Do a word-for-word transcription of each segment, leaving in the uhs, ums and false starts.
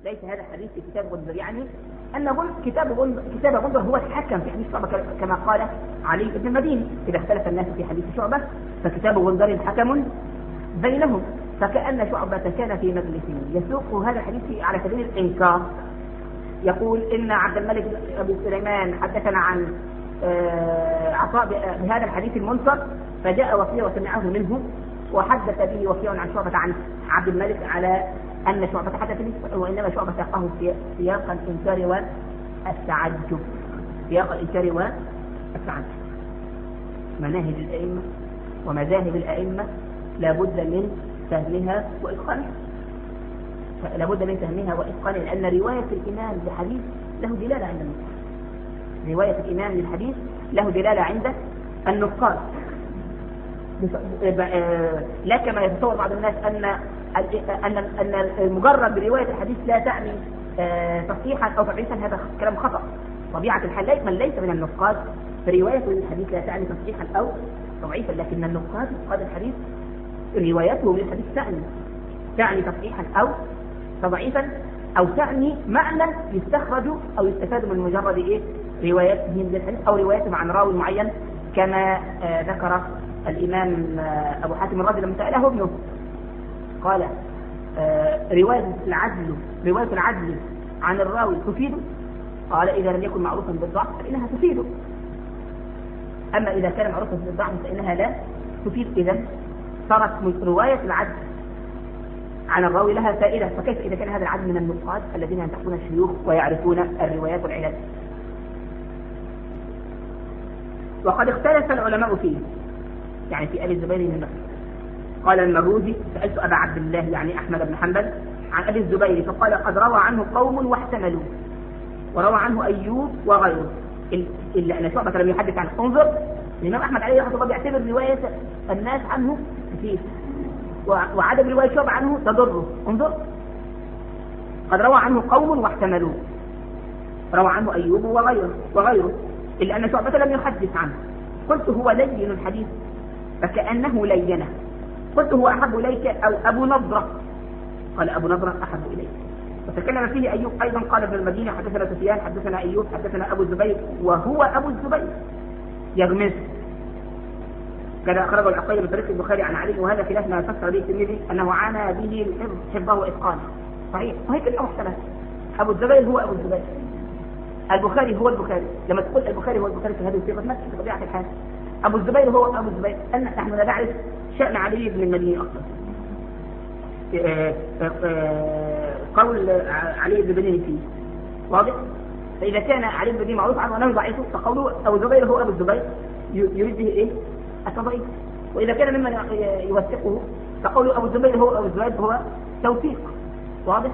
ليس هذا حديث في كتاب غندر، يعني أن كتاب غندر, كتاب غندر هو الحكم في حديث شعبة كما قال علي بن المديني: إذا اختلف الناس في حديث شعبة فكتاب غندر حكم بينهم. فكأن شعبة كان في مجلس يسوق هذا الحديث على سبيل الإنكار، يقول إن عبد الملك أبو سليمان حدثنا عن عطاء بهذا الحديث المنكر، فجاء وكيع وسمعه منه وحدث به وكيع عن شعبة عن عبد الملك على أن شعبة حدث به، وإنما شعبة ساقه في سياق الإنكار والتعجب، سياق الإنكار والتعجب. مناهج الأئمة ومذاهب الأئمة لابد من فهمها وإتقانها، لابد من فهمها وإتقانها، لأن رواية الإمام للحديث له دلالة عند النقاد. رواية الإمام للحديث له دلالة عند النقاد، لا كما يتصور بعض الناس أن أن أن مجرد رواية الحديث لا تعني تصحيحا أو تضعيفا. هذا كلام خطأ. طبيعة الحال من ليس من النقاد فروايته للحديث لا تعني تصحيحا أو تضعيفا، لكن النقاد نقاد الحديث روايته للحديث تعني تعني تصحيحا أو تضعيفا، أو تعني معنى يستخرج أو يستفاد من مجرد إيه روايتهم للحديث أو روايتهم عن راوي معين، كما آه ذكر الإمام آه أبو حاتم الرازي لما سأله ابنه قال: آه رواية العدل رواية العدل عن الراوي تفيده؟ قال: إذا لم يكن معروفا بالضعف فإنها تفيده، أما إذا كان معروفا بالضعف فإنها لا تفيد. إذن صارت رواية العدل عن الراوي لها فائدة، فكيف إذا كان هذا العدل من النقاد الذين ينتقون الشيوخ ويعرفون الروايات والعلل؟ وقد اختلف العلماء فيه، يعني في أبي الزبير بن بكر. قال المروزي: سألت أبا عبد الله يعني أحمد بن حنبل عن أبي الزبير فقال: قد روى عنه قوم واحتملوا، وروى عنه أيوب وغيره، إلا أن شعبة لم يحدث عنه. انظر، الإمام أحمد عليه رحمه الله يعتبر رواية الناس عنه كثير، وعدم رواية شعبة عنه تضره. انظر، قد روى عنه قوم واحتملوا، روى عنه أيوب وغيره وغيره إلا أن شعبة لم يحدث عنه. قلت: هو لين الحديث فكأنه لينه. قلت: هو أحب إليك أو أبو نضرة؟ قال: أبو نضرة أحب إليك. وتكلم فيه أيوب أيضا. قال ابن المدينة: حدثنا سفيان حدثنا أيوب حدثنا أبو الزبير، وهو أبو الزبير يغمس. كذا أخرجه العقيل بطريق البخاري عن علي، وهذا خلاف ما فسر به الترمذي أنه عانى به الحفظ حفظه وإتقانه. صحيح، وهيك الأمر ثلاث. أبو الزبير هو أبو الزبير، البخاري هو البخاري. لما تقول البخاري هو البخاري في هذه الصيغة نفس طبيعة الحال. أبو الزبير هو أبو الزبير، أن نحن لا نعرف شأن علي بن المديني أصلا. قول علي بن المديني فيه واضح. فإذا كان علي بن المديني معروف عنه أنه ضعيف، فقوله أبو الزبير هو أبو الزبير يريد به إيه؟ التضعيف. وإذا كان ممن يوثقه فقوله أبو الزبير هو أبو الزبير هو توثيق. واضح.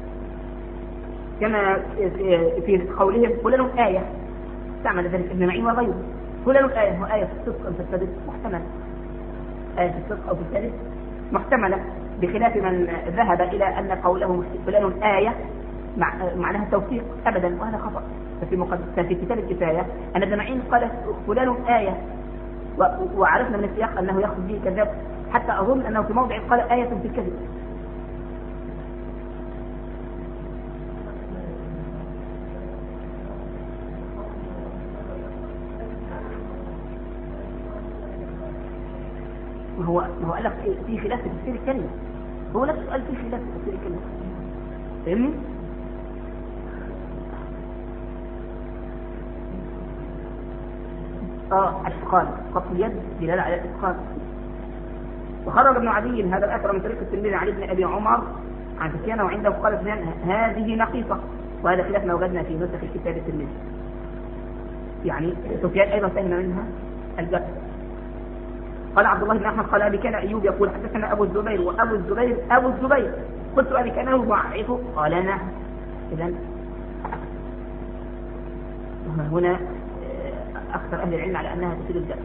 كما في قولهم: فلان آية، استعمل ذلك ابن معين وغيره. فلان آية، هو آية في الصدق أو في الكذب محتملة، آية في الصدق أو في الكذب محتملة، بخلاف من ذهب إلى أن قوله فلان آية معناها التوثيق أبدا، وهذا خطأ. ففي في كتاب الكفاية أن ابن معين قال فلان آية، وعرفنا من السياق أنه يخرج به كذاب، حتى أظن أنه في موضع قال آية في الكذب. هو هو قال لك في خلاف في تفسير الكلمة، هو نفسه قال في خلاف في تفسير الكلمة، فهمني؟ اه الاتقان، خط اليد دلاله على الاتقان. وخرج ابن عدي هذا الاثر من طريق الترمذي علي بن ابي عمر عن سفيان، وعنده قال سفيان: هذه نقيصة، وهذا خلاف ما وجدنا في نسخ الكتاب الترمذي. يعني سفيان ايضا فهم منها الجرح. قال عبد الله بن احمد قال: ابي كان ايوب يقول حدثنا ابو الزبير، وابو الزبير ابو الزبير. قلت: ابي كان يضعفه؟ قال: نعم. اذا هنا أكثر أهل العلم على أنها تفيد الجرح.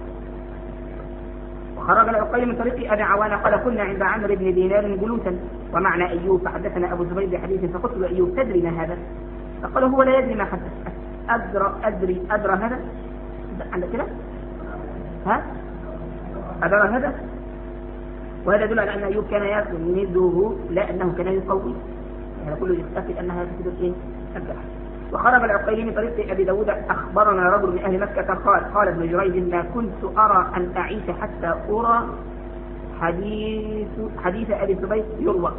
وخرج العقيل من طريق أبي عوانة قال: كنا عند عمرو بن دينار جلوسا ومعنا أيوب فحدثنا أبو الزبير بحديث، فقلت له: أيوب تدري ما هذا؟ فقال: هو لا يدري ما حدث. أدرى أدري أدرى هذا عندك كده؟ ها؟ أدرى هذا؟ وهذا يدل على أن أيوب كان يسنده، لا أنه كان يقوي. هذا كله يستفيد أنها تفيد الإيه؟ الجرح. وخرج العقيلي من طريق أبي داود أخبرنا رجل من أهل مكة قال قال ابن جريج ما كنت أرى أن أعيش حتى أرى حديث حديث أبي الزبير يروى.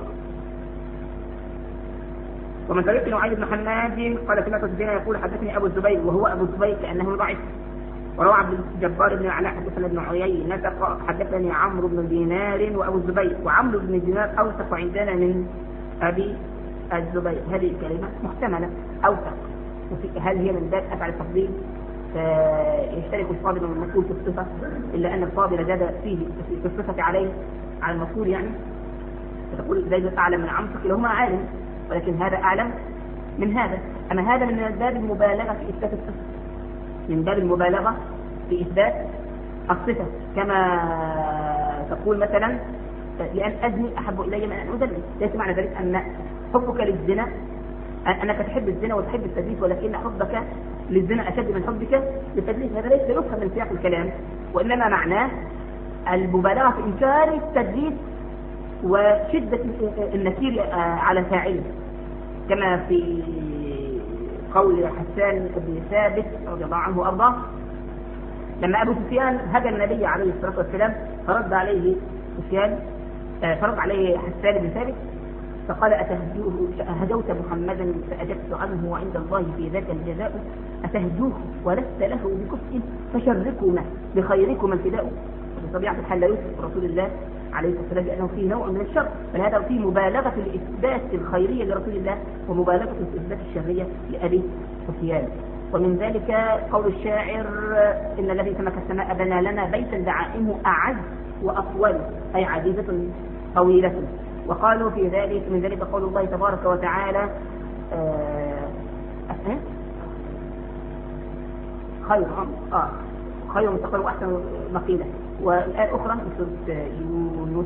ومن طريق نعيم بن حماد قال سمعت سفيان يقول حدثني أبو الزبير وهو أبو الزبير كأنه ضعيف. وروى عبد الجبار بن علاء حدثنا ابن عيينة حدثني عمرو بن دينار وأبو الزبير وعمرو بن دينار أوثق عندنا من أبي الزبير. هذه الكلمة محتملة أوثق، هل هي من باب أفعل التفضيل فيشترك الفاضل والمقول في الصفة إلا أن الفاضل زاد فيه في الصفة عليه على المقول، يعني فتقول زيد أعلم من عمرو كلاهما عالم، ولكن هذا أعلم من هذا. أما هذا من باب المبالغة في إثبات الصفة، من باب المبالغة في إثبات الصفة، كما تقول مثلا لأن أزني أحب إلي من أن أدلل. ليس معنى ذلك أن حبك للزنا أنك تحب الزنا وتحب التدليس، ولكن حبك للزنا أشد من حبك للتدليس. هذا ليس يفهم من سياق الكلام، وإنما معناه المبالغة في إنكار التدليس وشدة النكير على فاعله، كما في قول حسان بن ثابت رضي الله عنه وأرضاه لما أبو سفيان هجى النبي عليه الصلاة والسلام فرد عليه سفيان فرد عليه حسان بن ثابت فقال أتهجوت محمدا فأجبت عنه وعند الله في ذاك الجزاء أتهجوه ولست له بكفء فشركنا بخيركم الفداء. بطبيعة الحال لا يوصف رسول الله عليه الصلاة والسلام بأنه فيه نوع من الشر، بل هذا فيه مبالغة لإثبات الخيرية لرسول الله ومبالغة في إثبات الشرية لأبي سفيان. ومن ذلك قول الشاعر إن الذي سمك السماء بنى لنا بيتا دعائمه أعز وأطول أي عزيزة طويلة. وقالوا في ذلك من ذلك قول الله تبارك وتعالى آه خير آه خير مستقر وأحسن مقيلة. والآية أخرى مثل يونس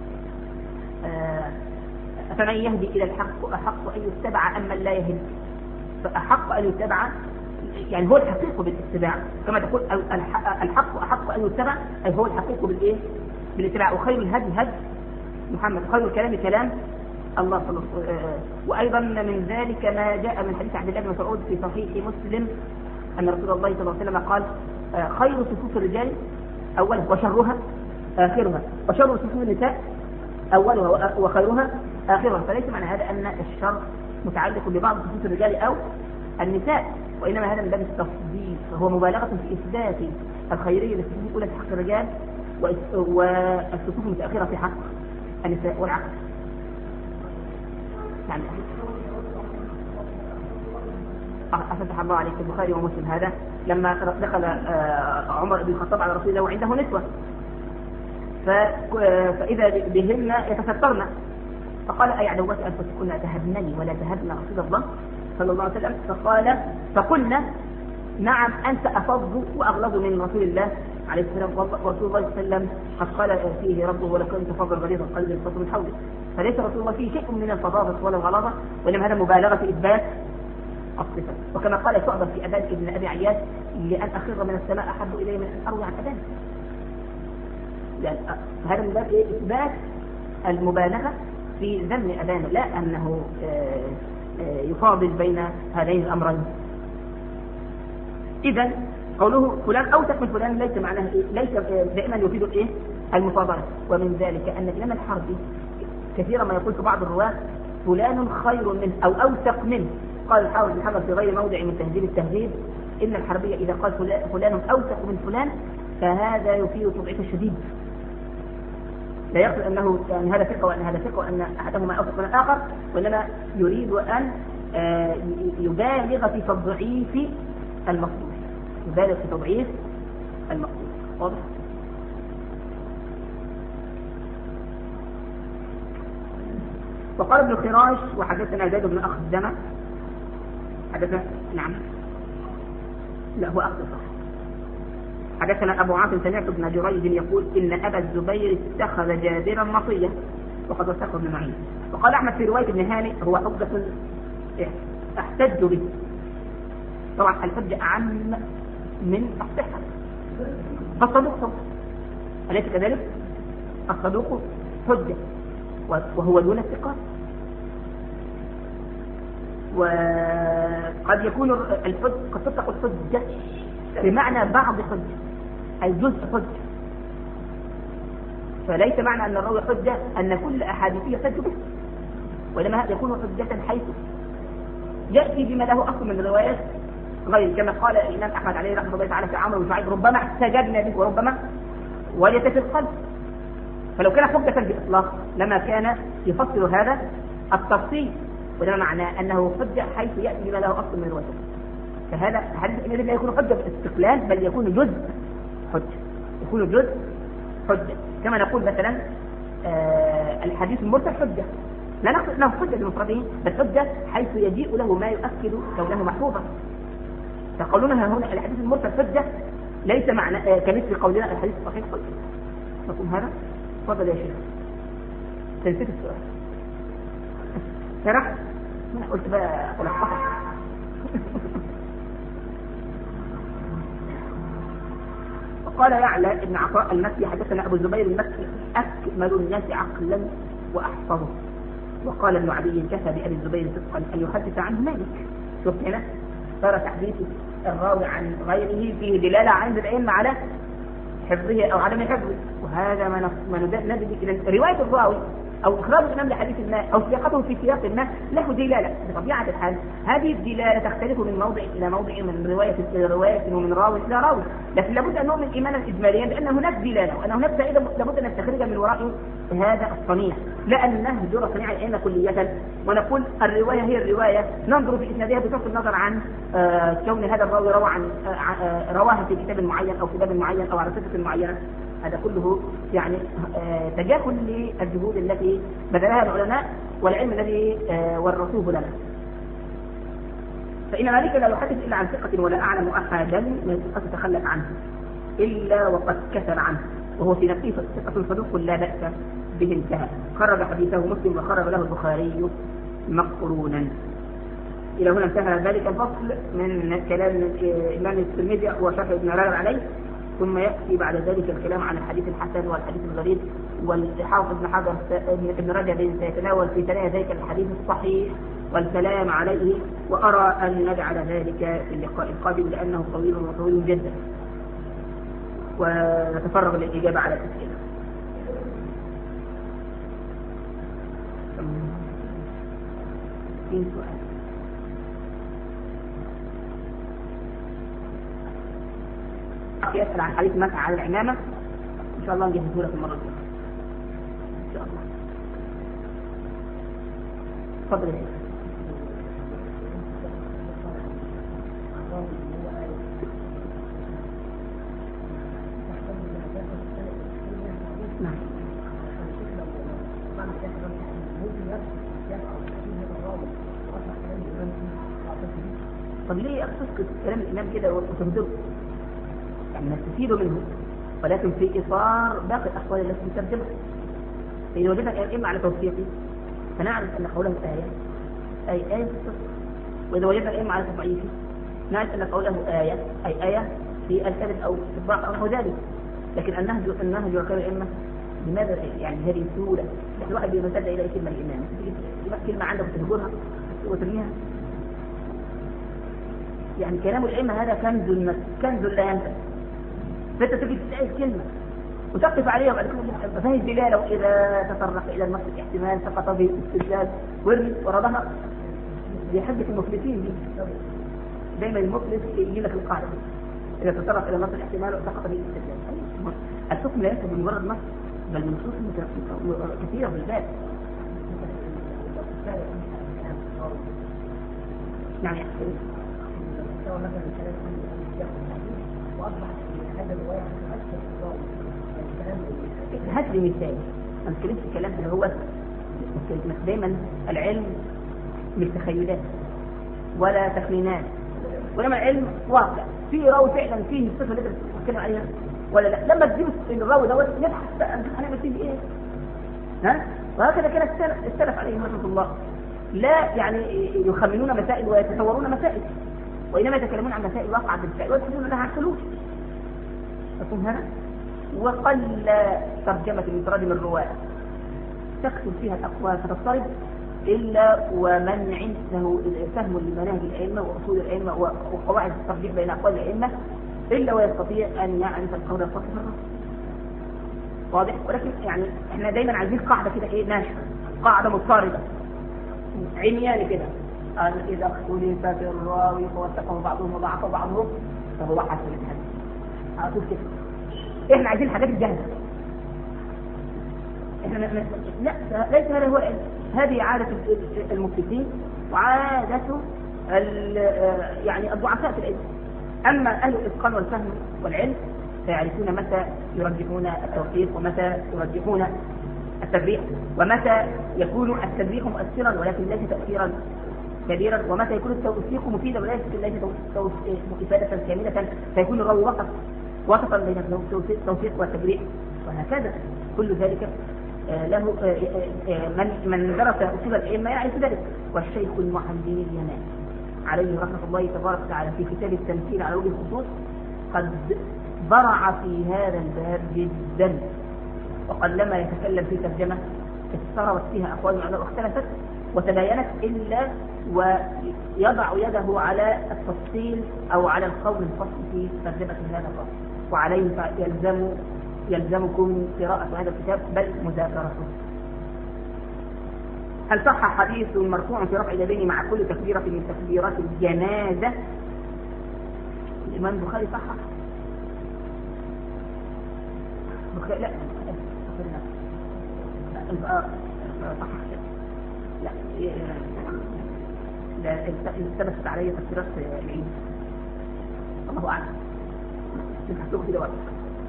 فمن يهدي إلى الحق أحق أن يتبع أما لا يهدي، فأحق أن يتبع يعني هو الحقيق بالاتباع، كما تقول الحق أحق أن يتبع أي هو الحقيق بالإيه بالاتباع. وخير الهدي هدي محمد، خير الكلام كلام الله صلى الله عليه وسلم. وأيضا من ذلك ما جاء من حديث عبد الله بن مسعود في صحيح مسلم أن رسول الله صلى الله عليه وسلم قال خير صفوف الرجال أولها وشرها آخرها، وشر صفوف النساء أولها وخيرها آخرها. فليس معنى هذا أن الشر متعلق ببعض صفوف الرجال أو النساء، وإنما هذا من باب التفضيل، فهو مبالغة في إثبات الخيرية التي تكون في حق الرجال والصفوف المتأخرة في حق النساء والعكس. يعني أفتح الله عليك البخاري ومسلم هذا لما دخل عمر بن الخطاب على رسول الله وعنده نسوة فإذا بهن يتسترن فقال أي عدوات أنفسكن أتهبنني ولا تهبن رسول الله صلى الله عليه وسلم؟ فقال فقلنا نعم أنت أفضل وأغلظ من رسول الله عليه السلام، ورسول الله صلى الله عليه وسلم قد قال فيه ربه ولكن تفضل غليظ القلب الفضل من حوله. فليس رسول الله فيه شيء من الفظاظة ولا الغلاظة، وإنما هذا مبالغة في إثبات الصفة. وكما قال شعبة في أبان ابن أبي عياش لأن أخر من السماء أحب إلي من أن أروي عن أبان، لأن هذا من باب إثبات المبالغة في ذم أبان، لا أنه يفاضل بين هذين الأمرين. إذن قوله فلان أوثق من فلان ليس معناه إيه؟ ليس دائما يفيد الإيه؟ المفاضلة. ومن ذلك أن الإمام الحربي كثيرا ما يقول في بعض الرواة فلان خير منه أو أوثق منه. قال الحافظ بن حجر في غير موضع من تهذيب التهذيب إن الحربية إذا قال فلان أوثق من فلان فهذا يفيد التضعيف الشديد، لا يقصد أنه يعني هذا ثقة وأن هذا ثقة وأن أحدهما أوثق من الآخر، وإنما يريد أن يبالغ في تضعيف المقصود، يبالغ في تضعيف المقصود. واضح؟ وقال ابن خراش وحدثنا زيد بن أخ الدمى حدثنا نعم لا هو أخ صح حدثنا أبو عاصم سمعت ابن جريج يقول إن أبا الزبير اتخذ جابرا مطية وقد وثقه ابن معين. وقال أحمد في رواية ابن هانئ هو حجة احتج به. طبعا الحجة أعم من الصحة. فالصدوق صدق أليس كذلك؟ الصدوق حجة وهو دون الثقات. وقد يكون الحج قد تطلق الحجة بمعنى بعض حجة أي جزء حجة، فليس معنى أن الراوي حجة أن كل أحاديثه يحتج به، وإنما يكون حجة حيث يأتي بما له أصل من الروايات غير، كما قال الإمام أحمد عليه رحمه الله تعالى في عمرو بن شعيب ربما احتجبنا به وربما وليت في القلب. فلو كان حجة بإطلاق لما كان يفسر هذا التفصيل، وده معناه أنه حجة حيث يأتي بما له أصل من الروايات. فهذا حديث الذي لا يكون حجة بالاستقلال بل يكون جزء حجة، يكون جزء حجة. كما نقول مثلا آه الحديث المرسل حجة، لا نقصد انه حجة بمفرده بل حجة حيث يجيء له ما يؤكد كونه محفوظا. فقولنا هنا الحديث المرسل حجة ليس معنى آه كمثل قولنا الحديث الصحيح حجة. مفهوم هذا؟ تفضل يا شيخ. تنسيت السؤال. شرحت؟ ما قلت بقى ألخصها. وقال يعلى ابن عطاء المكي حدثنا أبو الزبير المكي أكمل الناس عقلا وأحفظه. وقال ابن عدي كفى بأبي الزبير صدقا أن يحدث عنه مالك. شوف هنا صار تحديث الراوي عن غيره فيه دلالة عند الأئمة على حفظه أو عدم حفظه، وهذا ما ندرك إلى رواية الراوي أو إخراج الإمام لحديث ما أو سياقته في سياق ما له دلالة بطبيعة الحال. هذه الدلالة تختلف من موضع إلى موضع، من رواية إلى رواية، ومن راوي إلى راوي، لكن لابد أن نؤمن إيمانا إجماليا بأن هناك دلالة وأن هناك فائدة لابد أن نستخرجها من وراء هذا الصنيع، لا أن نهجر صنيع الأئمة كلية ونقول الرواية هي الرواية، ننظر في إسنادها بصرف النظر عن آه كون هذا الراوي روى عن آه رواها في كتاب معين أو كتاب معين أو على صفة معينة. هذا كله يعني آه تجاهل للجهود التي بذلها العلماء والعلم الذي آه ورثوه لنا. فإن مالك لا يحدث إلا عن ثقة ولا أعلم أحدا من الثقة تخلف عنه إلا وقد كثر عنه، وهو في نفسه ثقة صدوق لا بأس به انتهى. خرج حديثه مسلم وخرج له البخاري مقرونا. إلى هنا انتهى ذلك الفصل من كلام الإمام الترمذي وشرح ابن رجب عليه، ثم يأتي بعد ذلك الكلام عن الحديث الحسن والحديث الغريب، والحافظ ابن حجر ابن رجب سيتناول في ثنايا ذلك الحديث الصحيح والكلام عليه، وأرى أن نجعل ذلك في اللقاء القادم لأنه طويل وطويل جدا، ونتفرغ للإجابة على الأسئلة. في سؤال؟ يسأل عن حديث مسح على العمامة، إن شاء الله نجهزه لك المرة الجاية إن شاء الله. تفضل يا شيخ. نعم. طب ليه أخصص كلام الإمام كده وتهدره؟ يعني نستفيد منه ولكن في إطار باقي الأحوال التي نترجمها. فإذا وجدنا الأئمة على توثيقه فنعرف أن قوله آية أي آية في الصدق، وإذا وجدنا الأئمة على تضعيفه نعرف أن قوله آية أي آية في الكذب أو في الضعف أو ذلك. لكن النهج النهج وكلام الأئمة لماذا يعني هذه السهولة؟ يعني الواحد بيمتد إلى كلمة الإمام، كلمة عندك تهجرها وترميها. يعني كلام الأئمة هذا كنز كنز لا ينفد. فأنت تجي تسأل كلمة وتقف عليها وبعد كده فهي الدلالة، وإذا تطرق إلى النص الاحتمال سقط به الاستدلال وارمي وردها. دي حجة المفلسين دي، دايما المفلس يجي لك القاعدة إذا تطرق إلى النص الاحتمال وسقط به الاستدلال. الحكم لا ينتهي بمجرد نص بل من نصوص كثيرة بالذات. نعم يا أخي. هات لي مثال. ما نتكلمش الكلام اللي هو دايما العلم مش تخيلات ولا تخمينات، ولما العلم واقع في راوي فعلا فيه الصفه اللي انت بتتكلم عليها ولا لا. لما تجيب الراوي دوت نبحث بقى نشوف هنعمل فيه ايه. ها وهكذا كان السلف عليهم رحمه الله، لا يعني يخمنون مسائل ويتصورون مسائل، وإنما يتكلمون عن مسائل واقعة بالفعل ويبحثون لها عن حلول. مفهوم هذا؟ وقل ترجمة من تراجم الرواة تكتب فيها الأقوال فتضطرب إلا ومن عنده فهم لمناهج الأئمة وأصول الأئمة وقواعد الترجيح بين أقوال الأئمة إلا ويستطيع أن يعرف القول الصحيح في الرأي. واضح؟ ولكن يعني احنا دايما عايزين قاعدة كده ايه ناشفة، قاعدة مضطردة عمياني كده، قال إذا اختلف في الراوي فوثقه بعضهم وضعفه بعضهم فهو حسن الحديث. على طول كده. احنا عايزين الحاجات الجاهزة. احنا لا ليس هذا هو هذه عادة المفتين وعادة يعني الضعفاء في العلم. أما أهل الإتقان والفهم والعلم فيعرفون متى يرجحون التوثيق ومتى يرجحون التفريق، ومتى يكون التفريق مؤثرا ولكن ليس تأثيرا كبيرا، ومتى يكون التوثيق مفيدا وليس ليس إفادة كاملة فيكون الراوي وسط وسطا بين التوثيق والتفريق، وهكذا. كل ذلك له من من درس أصول الأئمة يعرف ذلك. والشيخ المحمدي اليماني عليه رحمة الله تبارك وتعالى في كتاب التمثيل على وجه الخصوص قد برع في هذا الباب جدا، وقلما يتكلم في ترجمة استربت فيها أقوال العلماء واختلفت وتباينت إلا ويضع يده على التفصيل أو على القول الفصل في ترجمة هذا الفصل، وعليه يلزم يلزمكم قراءة هذا الكتاب بل مذاكرته. هل صح حديث مرفوع في رفع اليدين مع كل تكبيرة من تكبيرات الجنازة؟ الإمام البخاري صح؟ بخاري لا لا صح لا لا التبست علي تفسيرات العيد الله أعلم نحسوه في دوات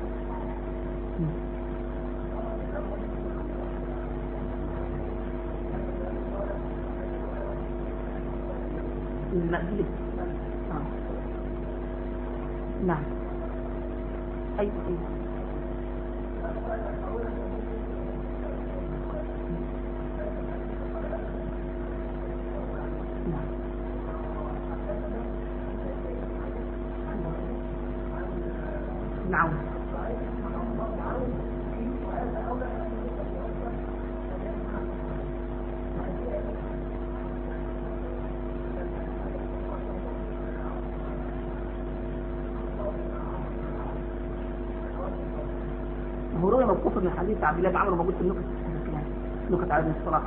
المأجلس آه. نعم أيوة أيوة نعم هو موقوف من حديث عبد الله بن عمرو موجود في النكت نكت على ابن الصلاح.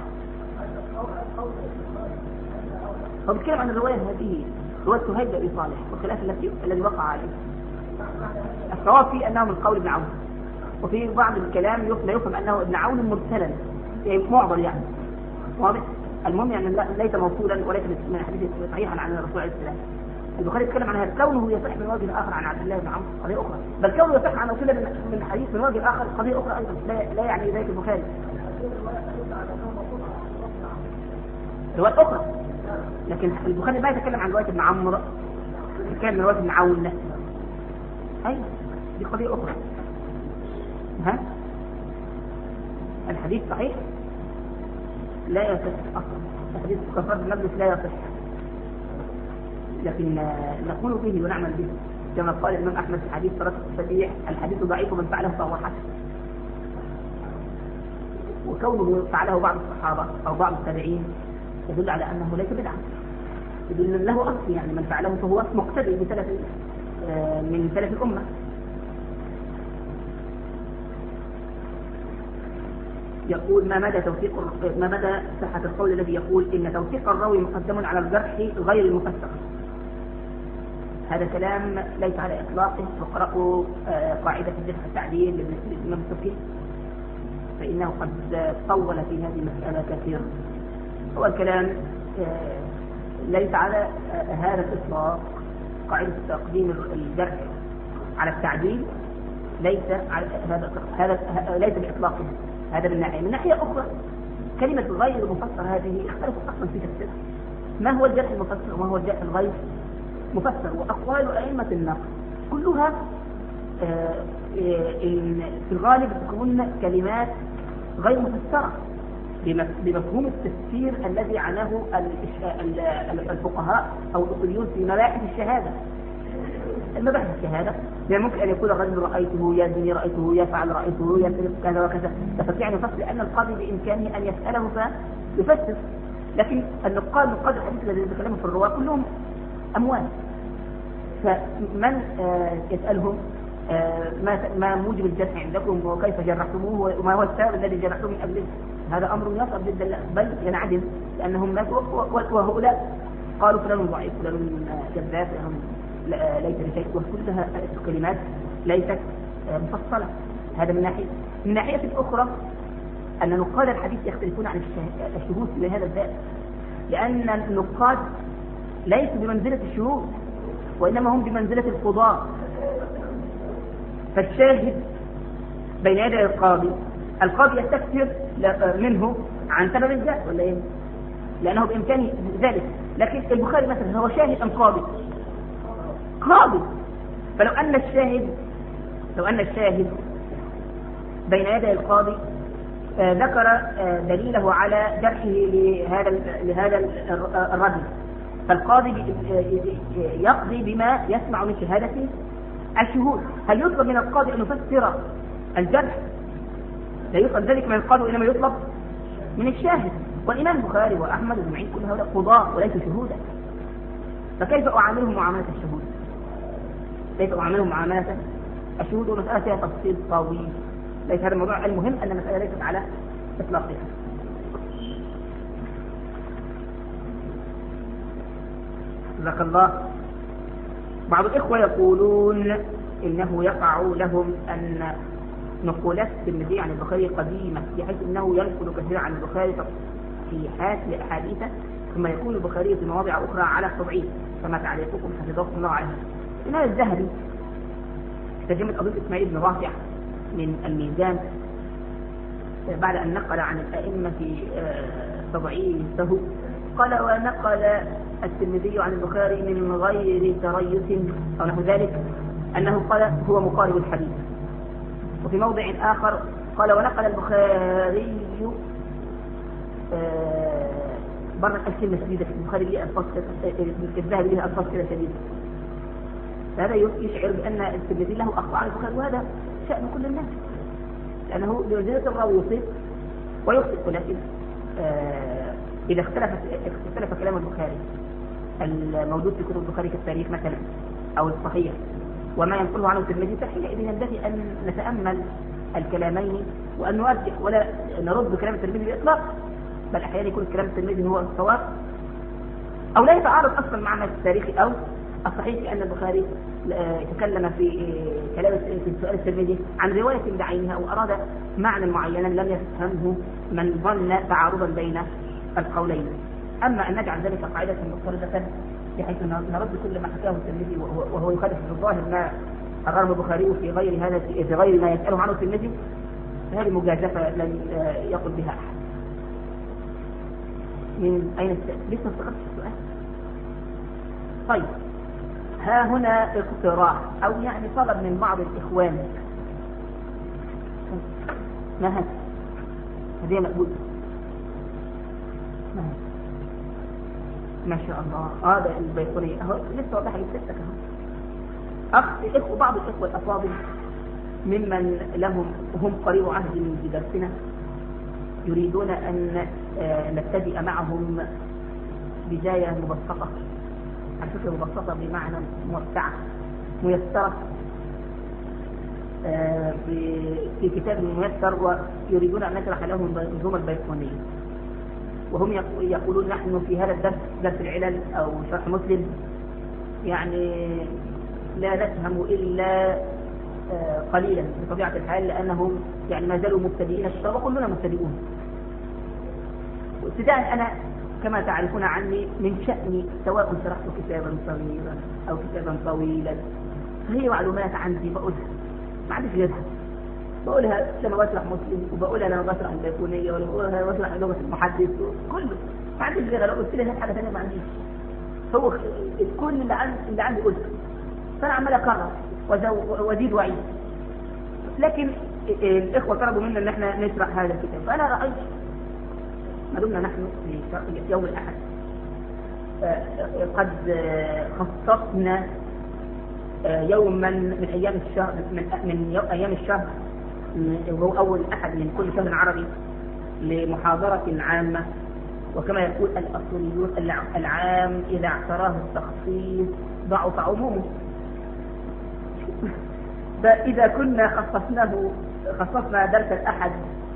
هو بيتكلم عن الرواية هذه رواية سهيل بن أبي صالح والخلاف التي الذي وقع عليه. الصواب في أنه من قول ابن عون، وفي بعض الكلام لا يفهم أنه ابن عون مرسلا يعني معضل يعني واضح. المهم يعني ليس موصولا وليس من حديث صحيحا عن الرسول عليه السلام. البخاري يتكلم عن هذا كونه يصح من وجه آخر عن عبد الله بن عمرو قضية أخرى، بل كونه يصح عن وكيل من حديث من وجه آخر قضية أخرى أيضا لا, لا يعني ذلك البخاري رواية أخرى. لكن البخاري ما يتكلم عن رواية ابن عمرو، يتكلم عن رواية ابن عون. أي دي قضية أخرى. ها الحديث صحيح لا يصح أصلا، الحديث كفر المجلس لا يصح، لكن نقول به ونعمل به كما قال الإمام أحمد في حديث صلاة التسبيح الحديث ضعيف ومن فعله فهو حسن. وكونه فعله بعض الصحابة أو بعض التابعين يدل على أنه ليس بدعة، يدل له أصل يعني من فعله فهو مقتدي بسلف من سلف الأمة. يقول ما مدى توثيق ما مدى صحة القول الذي يقول إن توثيق الراوي مقدم على الجرح غير المفسر؟ هذا كلام ليس على إطلاقه. فاقرأوا قاعدة الجرح التعديل للإمام السبكي فإنه قد طول في هذه المسألة كثيرا. هو الكلام ليس على هذا الإطلاق. قاعدة تقديم الجرح على التعديل ليس على هذا هذا ليس بإطلاقه. هذا من ناحية. من ناحية أخرى كلمة غير مفسر هذه اختلفت أصلا في تفسيرها. ما هو الجرح المفسر وما هو الجرح الغير مفسر؟ وأقوال أئمة النقد كلها في الغالب تكون كلمات غير مفسرة بمفهوم التفسير الذي عناه الفقهاء أو الأصوليون في مباحث الشهادة. المباحث الشهادة يعني ممكن أن يقول الرجل رأيته يزني رأيته يفعل رأيته يسرق كذا وكذا، تستطيع أن يفسر لأن القاضي بإمكانه أن يسأله فيفسر. لكن النقاد نقاد الحديث الذين يتكلموا في الرواة كلهم أموال، فمن يسألهم ما ما موجب الجرح عندكم وكيف جرحتموه وما هو السبب الذي جرحتم من أجله، هذا أمر يصعب جدا بل ينعدم، لأنهم ماتوا وهؤلاء قالوا فلان ضعيف فلان كذاب ليس لشيء، وكلها كلمات ليست مفصلة. هذا من ناحية. من ناحية أخرى أن نقاد الحديث يختلفون عن الشهود في هذا الباب، لأن النقاد ليسوا بمنزلة الشهود وإنما هم بمنزلة القضاة. فالشاهد بين يدي القاضي، القاضي يستكثر منه عن سبب الجاء ولا إيه؟ لأنه بإمكانه ذلك. لكن البخاري مثلا هو شاهد أم قاضي؟ قاضي. فلو أن الشاهد لو أن الشاهد بين يدي القاضي آه ذكر آه دليله على جرحه لهذا لهذا الرجل، فالقاضي يقضي بما يسمع من شهادة الشهود. هل يطلب من القاضي أن يفسر الجرح؟ لا يطلب ذلك من القاضي، وإنما يطلب من الشاهد. والإمام البخاري وأحمد بن معين كل هؤلاء قضاة وليسوا شهودا، فكيف أعاملهم معاملة الشهود؟ كيف أعاملهم معاملة الشهود؟ ومسألة فيها تفصيل طويل، ليس هذا الموضوع. المهم أن المسألة ليست على إطلاقها. جزاك الله. بعض الإخوة يقولون إنه يقع لهم أن نقولات الترمذي عن البخاري قديمة، بحيث أنه ينقل كثيرا عن البخاري تصحيحات لأحاديثه، ثم يكون البخاري في مواضع أخرى على التضعيف، كما تعليقكم حفظكم الله عليه. الإمام الذهبي ترجمة قضية إسماعيل بن رافع من الميزان بعد أن نقل عن الأئمة في تضعيفه قال: ونقل الترمذي عن البخاري من غير تريث أو نحو ذلك أنه قال هو مقارب الحديث. وفي موضع آخر قال: ونقل البخاري برا الكلمة شديدة في البخاري ليه ألفاظ الذهب ليه ألفاظ كده شديدة. هذا يشعر بأن الترمذي له أخطاء على البخاري، وهذا شأن كل الناس، لأنه بوجهة الراوي يصيب ويخطئ. ولكن آه إذا اختلف اختلف كلام البخاري الموجود في كتب البخاري كالتاريخ مثلا أو الصحيح وما ينقله عنه الترمذي، فحينئذ ينبغي أن نتأمل الكلامين وأن نرجح ولا نرد كلام الترمذي بإطلاق، بل أحيانا يكون كلام الترمذي هو الصواب أو لا يتعارض أصلا مع التاريخ أو الصحيح، لأن البخاري تكلم في كلام في سؤال الترمذي عن رواية بعينها وأراد معنى معينا لم يفهمه من ظن تعارضا بين القولين. أما أن نجعل ذلك قاعدة مضطردة بحيث نرد كل ما حكاه الترمذي وهو يخالف الظاهر ما قرره البخاري في غير هذا في غير ما يسأله عنه الترمذي، فهذه مجازفة لن يقل بها أحد. من أين لسه استقرت السؤال؟ طيب، ها هنا اقتراح أو يعني طلب من بعض الإخوان. ما هذا؟ هذه مقبول. ما هذا؟ ما شاء الله. هذا آه البيقونية أهو لسه واضح يفتك أهو. أخ الإخوة بعض الإخوة الأفاضل ممن لهم هم قريب عهد بدرسنا يريدون أن نبتدئ معهم بداية مبسطة، على فكرة مبسطة بمعنى موسعة ميسرة في كتاب ميسر، ويريدون أن نشرح لهم منظومة البيقونية. وهم يقولون نحن في هذا الدرس درس العلل أو شرح مسلم يعني لا نفهم إلا قليلا بطبيعة الحال، لأنهم يعني ما زالوا مبتدئين الشرح وكلنا مبتدئون. وابتداء أنا كما تعرفون عني من شأني سواء شرحت كتابا صغيرا أو كتابا طويلا فهي معلومات عندي بقولها ما عنديش غيرها، بقولها لما بشرح مسلم وبقولها لما بشرح البيقونية ولا لما بشرح لغة المحدث كله ما عنديش غيرها. لو قلت لي حاجة ثانية ما عنديش، هو كل اللي عندي اللي عندي قلته، فأنا عمال أكرر وأزيد وأعيد. لكن الإخوة طلبوا منا إن احنا نشرح هذا الكتاب، فأنا رأيت ما دمنا نحن في يوم الأحد قد خصصنا يوما من أيام الشهر من من أيام الشهر وهو أول أحد من كل شهر عربي لمحاضرة عامة وكما يقول الأصوليون العام إذا اعتراه التخصيص ضعف عمومه. فإذا كنا خصصناه خصصنا درس الأحد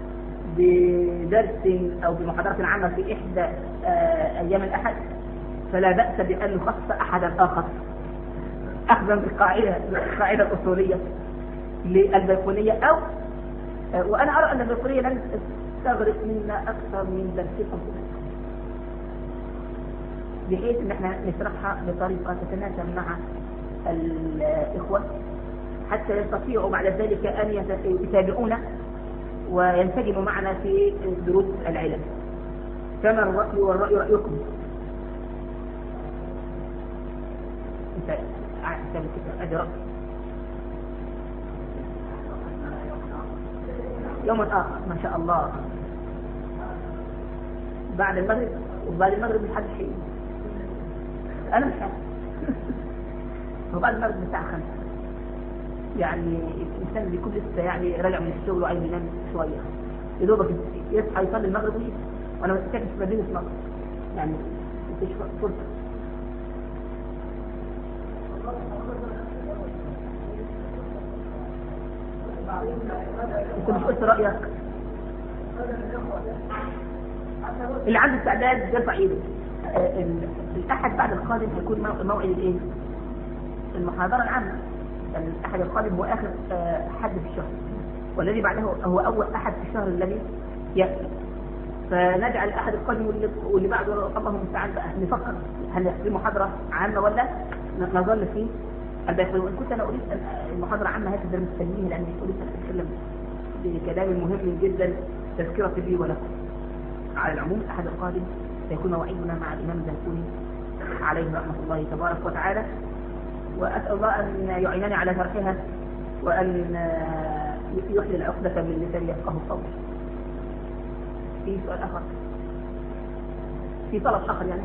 بدرس أو بمحاضرة عامة في إحدى أيام الأحد فلا بأس بأن نخصص أحدا آخر أخذا بالقاعدة القاعدة الأصولية للبيقونية. أو وأنا أرى أن البيقونية لن تستغرق منا أكثر من درسين أو بحيث أن احنا نشرحها بطريقة تتناسب مع الإخوة حتى يستطيعوا بعد ذلك أن يتابعونا وينسجموا معنا في دروس العلم. كما الرأي والرأي رأيكم. انت قاعد كتاب الكتاب ادي رأي يوم آخر ما شاء الله بعد المغرب وبعد المغرب لحد حين أنا مش عارف وبعد المغرب الساعة خمسة يعني الإنسان بيكون لسه يعني راجع من الشغل وعايز ينام شوية يدوبك يصحى يصلي المغرب ويجي وأنا متساكن في مدينة مصر يعني مفيش فرصة. أنت مش قلت رأيك اللي عنده استعداد يرفع ايده. الأحد بعد القادم هيكون موعد الايه؟ المحاضرة العامة. يعني الأحد القادم هو آخر حد في الشهر والذي بعده هو أول أحد في الشهر الذي يأتي. فنجعل الأحد القادم واللي بعده اللهم المستعان بقى نفكر هل في محاضرة عامة ولا نظل فيه الباقي. وإن كنت أنا أريد المحاضرة عامة هكذا مستنيه لأني أريد أن أتكلم بكلام مهم جدا تذكرة لي ولكم. على العموم الأحد القادم سيكون موعدنا مع الإمام الزنكوني عليه رحمة الله تبارك وتعالى. وأسأل الله أن يعينني على شرحها وأن يحلل العقدة من لساني يفقه القول. في سؤال آخر؟ في طلب آخر يعني؟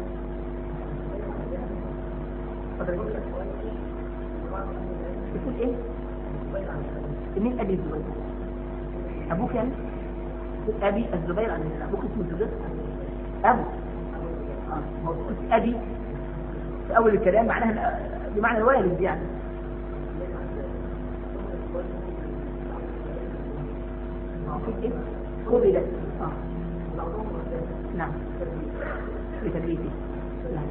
يقول إيه؟ من أبي الزبير؟ أبوك يعني؟ أبي الزبير عن أبوك اسمه الزبير؟ أبو آه. أبي في أول الكلام معناها بمعنى الوالد يعني. إيه؟ قبلت آه. نعم بتدريسه. نعم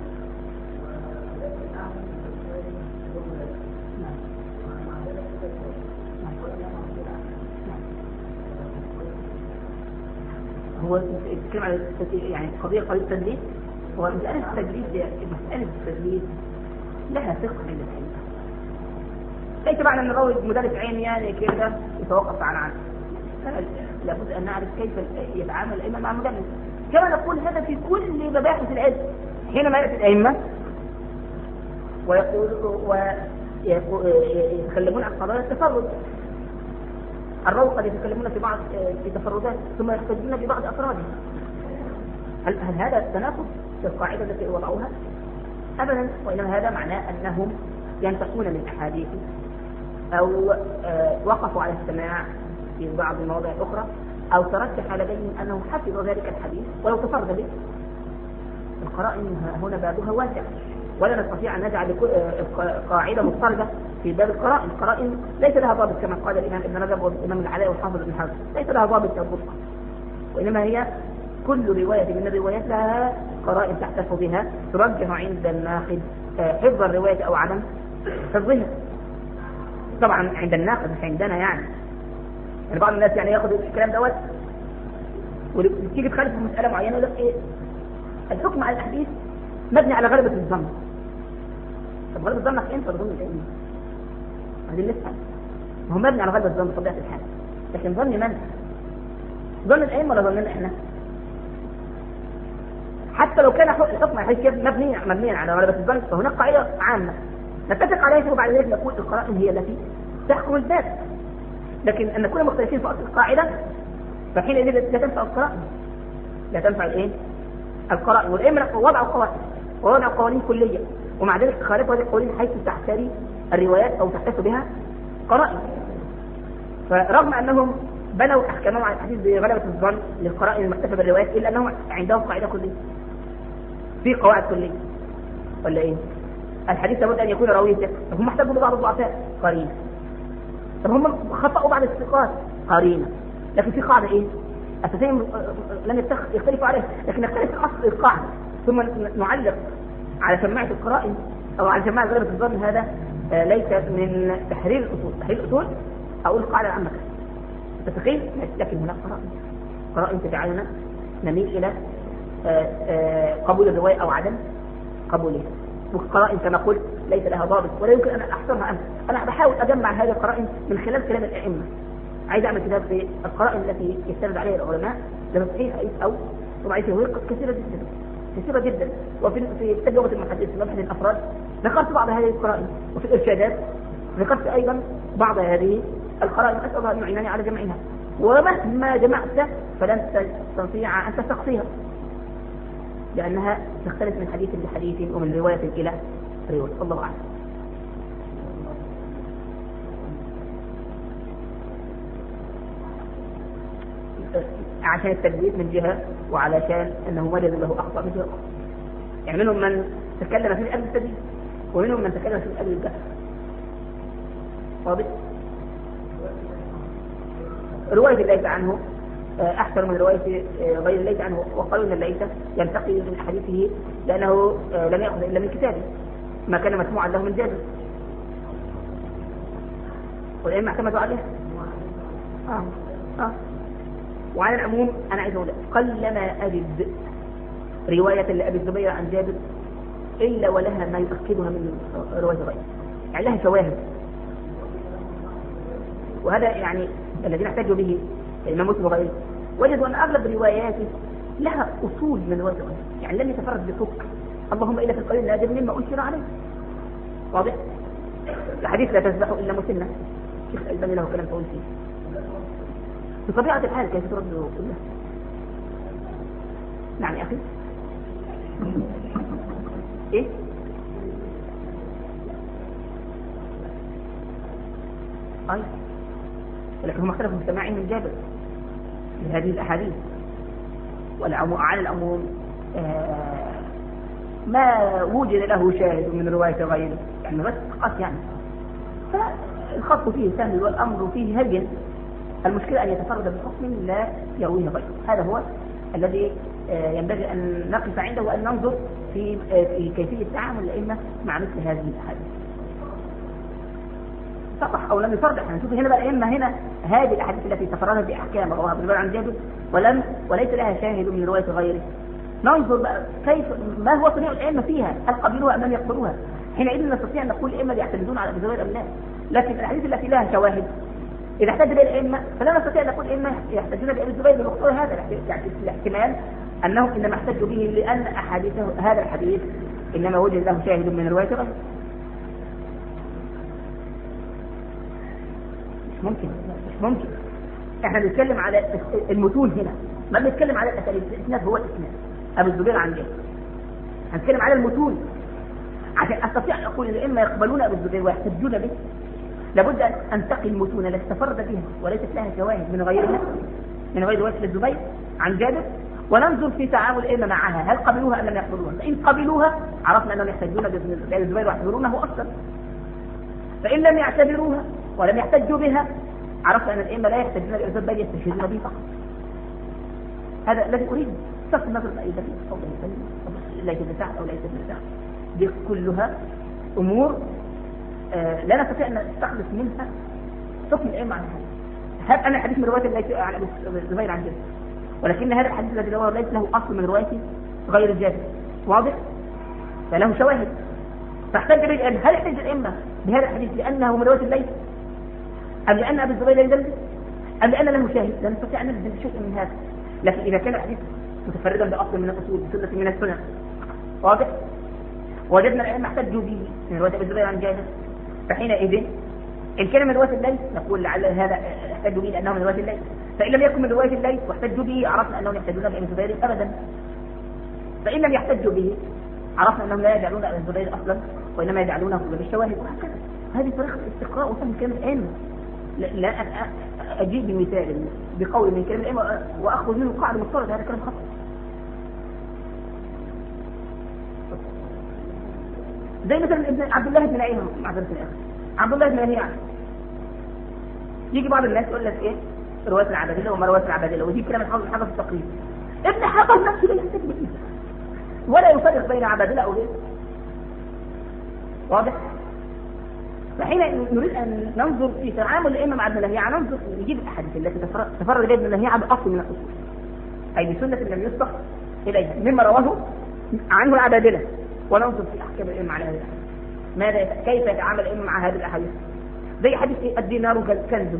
هو يتكلم على يعني قضية قضية التدريس. هو مسألة التدريس مسألة التدريس لها ثقة عند العلم. ليس معنى أن الراوي مدرس عين يعني كده يتوقف عن عنه. لابد أن نعرف كيف يتعامل الأئمة مع المدرس. كما نقول هذا في كل مباحث العلم. حينما يأتي الأئمة ويتكلمون عن قضايا التفرد، الراوي قد يتكلمون في بعض في تفردات ثم يحتجون ببعض أفراده. هل, هل هذا تناقض في القاعدة التي وضعوها؟ أبدا. وإنما هذا معناه أنهم ينتقون من أحاديث أو وقفوا على السماع في بعض المواضع الأخرى أو ترجح لديهم أنهم حفظوا ذلك الحديث ولو تفرد به. القرائن هنا بابها واسع ولا نستطيع أن نجعل قاعدة مضطردة في باب القرائن. القرائن ليس لها ضابط كما قال الإمام ابن رجب والإمام العلاء والحافظ ابن حجر، ليس لها ضابط كالبطء، وإنما هي كل رواية من الروايات لها قرائن تحتف بها ترجح عند الناقد حفظ الرواية أو عدم حفظها. طبعا عند الناقد مش عندنا يعني. يعني بعض الناس يعني ياخذ الكلام دوت وتيجي تخالف في مسألة معينة يقول لك إيه الحكم على الحديث مبني على غلبة الظن. طب غلبة ظنك انت ولا ظن العلم؟ هذه نسأل. هو مبني على غلبة الظن بطبيعة الحال، لكن ظن من؟ ظن العلم ولا ظننا احنا؟ حتى لو كان الحكم على الحديث مبني مبنيا على غلبة الظن فهناك قاعدة عامة نتفق عليها وبعد ذلك نقول القرائن هي التي تحكم الذات. لكن أن نكون مختلفين في أصل القاعدة فحينئذ لا تنفع القرائن، لا تنفع الايه؟ القرائن. والأئمة وضعوا قواعد ووضعوا قوانين كلية ومع ذلك تخالفوا هذه القوانين حيث تحتري الروايات أو تحتف بها قرائن. فرغم أنهم بنوا احكامهم على الحديث بغلبة الظن للقرائن المكتفى بالروايات، الا انهم عندهم قاعدة كلية، في قواعد كلية ولا ايه؟ الحديث لابد ان يكون راويه ثقة، طب هم احتاجوا لبعض الضعفاء قرينة، طب هم خطأوا بعض الثقات قرينة، لكن في قاعدة ايه؟ اساسيا لن يختلفوا عليها، لكن يختلف الاصل القاعدة، ثم نعلق على سماعة القرائن او على سماعة غلبة الظن. هذا ليس من تحرير الاصول. تحرير الاصول اقول القاعدة العامة تتقين، لكن هناك قرائن قرائن تجعلنا نميل الى قبول الرواية او عدم قبولها، والقرائن كما قلت ليس لها ضابط ولا يمكن ان احصرها. انا انا بحاول اجمع هذه القرائن من خلال كلام الائمه. عايز اعمل كتاب في القرائن التي يستند عليها العلماء لتصحيح او ضعيفه، وهي كثيره جدا كثيره جدا. وفي في تجربه المحدث في مبحث الافراد ذكرت بعض هذه القرائن، وفي الارشادات ذكرت ايضا بعض هذه القرائن. اسال الله ان يعينني على جمعها، ومهما جمعت فلن تستطيع ان تستقصيها، لأنها تختلف من حديث لحديث ومن رواية إلى رواية. الله أعلم. عشان التدليس من جهة، وعلشان أنه وجد له أخطأ من جهة، يعني منهم من تكلم في أجل التدليس ومنهم من تكلم في أجل الجهل. واضح؟ رواية ليس عنه أحسن من رواية غير الليث عنه، وقالوا أن الليث ينتقي من حديثه لأنه لم يأخذ إلا من كتابه ما كان مسموعا له من جابر، والأئمة اعتمدوا عليه. آه. آه. وعلى العموم أنا عايز أقول قلما أجد رواية لأبي الزبير عن جابر إلا ولها ما يؤكدها من رواية غيره، يعني لها شواهد. وهذا يعني الذين احتجوا به الإمام مسلم وغيره وجدوا أن أغلب رواياته لها أصول من رواية غيره، يعني لم يتفرد بفك، اللهم إلا في القليل النادر مما أنشر عليه. واضح؟ الحديث لا تذبح إلا مسنة، شيخ الألباني له كلام طويل فيه. بطبيعة الحال كيف ترد كلها؟ نعم يا أخي. إيه؟ أي ولكن هم اختلفوا في سماعهم من جابر لهذه الأحاديث. وعلى العموم آه ما وجد له شاهد من رواية غيره، يعني بس قط، يعني فالخط فيه سهل والأمر فيه هين. المشكلة أن يتفرد بحكم لا يرويه غيره. هذا هو الذي آه ينبغي أن نقف عنده وأن ننظر في آه في كيفية تعامل الأئمة مع مثل هذه الأحاديث. صح أو لم يصرح. نشوف هنا بقى الأئمة هنا هذه الأحاديث التي تفردت بأحكام رواه ابن عن جابر ولم وليس لها شاهد من رواية غيره. ننظر بقى كيف ما هو صنيع الأئمة فيها، هل قبلوها أم لم يقبلوها؟ حينئذ نستطيع أن نقول الأئمة يعتمدون على ابن زبير أم لا. لكن الأحاديث التي لها شواهد إذا احتج بها الأئمة فلا نستطيع أن نقول الأئمة يحتجون بأبي الزبير بمقتضى هذا الاحتمال أنهم إنما احتجوا به لأن أحاديثه هذا الحديث إنما وجد له شاهد من رواية غيره. مش ممكن مش ممكن احنا بنتكلم على المتون هنا، ما بنتكلم على الاساليب. الاسناد هو الاسناد ابو الزبير عن جابر، هنتكلم على المتون عشان استطيع ان اقول ان اما يقبلون ابو الزبير ويحتجون به لابد ان انتقي المتون التي تفرد بها وليست لها شواهد من غيرها من غير روايه الزبير عن جابر، وننظر في تعامل الائمه معها هل قبلوها ام لم يقبلوها. فان قبلوها عرفنا انهم يحتجون بابن الزبير ويعتبرونه اصلا، فان لم يعتبروها ولم يحتجوا بها عرفنا أن الأئمة لا يحتجون بأسباب بل يستشهدون به فقط. هذا الذي أريد. صرف النظر أي دليل أو ليس بسعد أو ليس بسعد، دي كلها أمور آه لا نستطيع أن نستخلص منها حكم الأئمة عن هذا. هذا أنا حديث من رواية ليس عن الزبير عن جابر، ولكن هذا الحديث الذي رواه ليس له أصل من رواية غير الجابر. واضح؟ فله شواهد. فاحتج به الأئمة. هل يحتج الأئمة بهذا الحديث لأنه من رواية الليث أم لأن أبي الزبير يدلل أم لأن له شاهد؟ لا نستطيع أن نجد شيء من هذا. لكن إذا كان الحديث متفردا بأصل من الأصول بسنة من السنن واضح وجدنا الأئمة احتجوا به من رواية أبي الزبير عن جابر، فحينئذ إن كان من رواية الليث نقول لعل هذا احتجوا به لأنه من رواية الليث، فإن لم يكن من رواية الليث واحتجوا به عرفنا أنهم يحتجون بأبي الزبير أبدا، فإن لم يحتجوا به عرفنا أنهم لا يجعلون أبي الزبير أصلا وإنما يجعلونه بالشواهد. وهكذا هذه طريقة استقراء وفهم كلام الأئمة. لا, لا أجيب بمثال بقول من كلام الأئمة وأخذ منه قاعدة مفترض، هذا كلام خطأ. زي مثلا ابن عبد الله بن لهيعة، معذرة الأخ عبد الله بن لهيعة، يجي بعض الناس يقول لك إيه رواية العبادلة وما رواية العبادلة، ويجيب كلام الحافظ الحافظ في التقريب. ابن حجر نفسه لا يستثبت ولا يفرق بين عبادلة أو غيره، واضح؟ فحين نريد أن ننظر في تعامل الأئمة مع ابن لهيعة ننظر نجيب الأحاديث التي تفرد بين ابن لهيعة بأصل من الأصول، أي بسنة لم يسبق إليها مما رواه عنه العبادلة، وننظر في أحكام الأئمة على هذه الأحاديث، ماذا كيف يتعامل الأئمة مع هذه الأحاديث. زي حديث الدينار كنز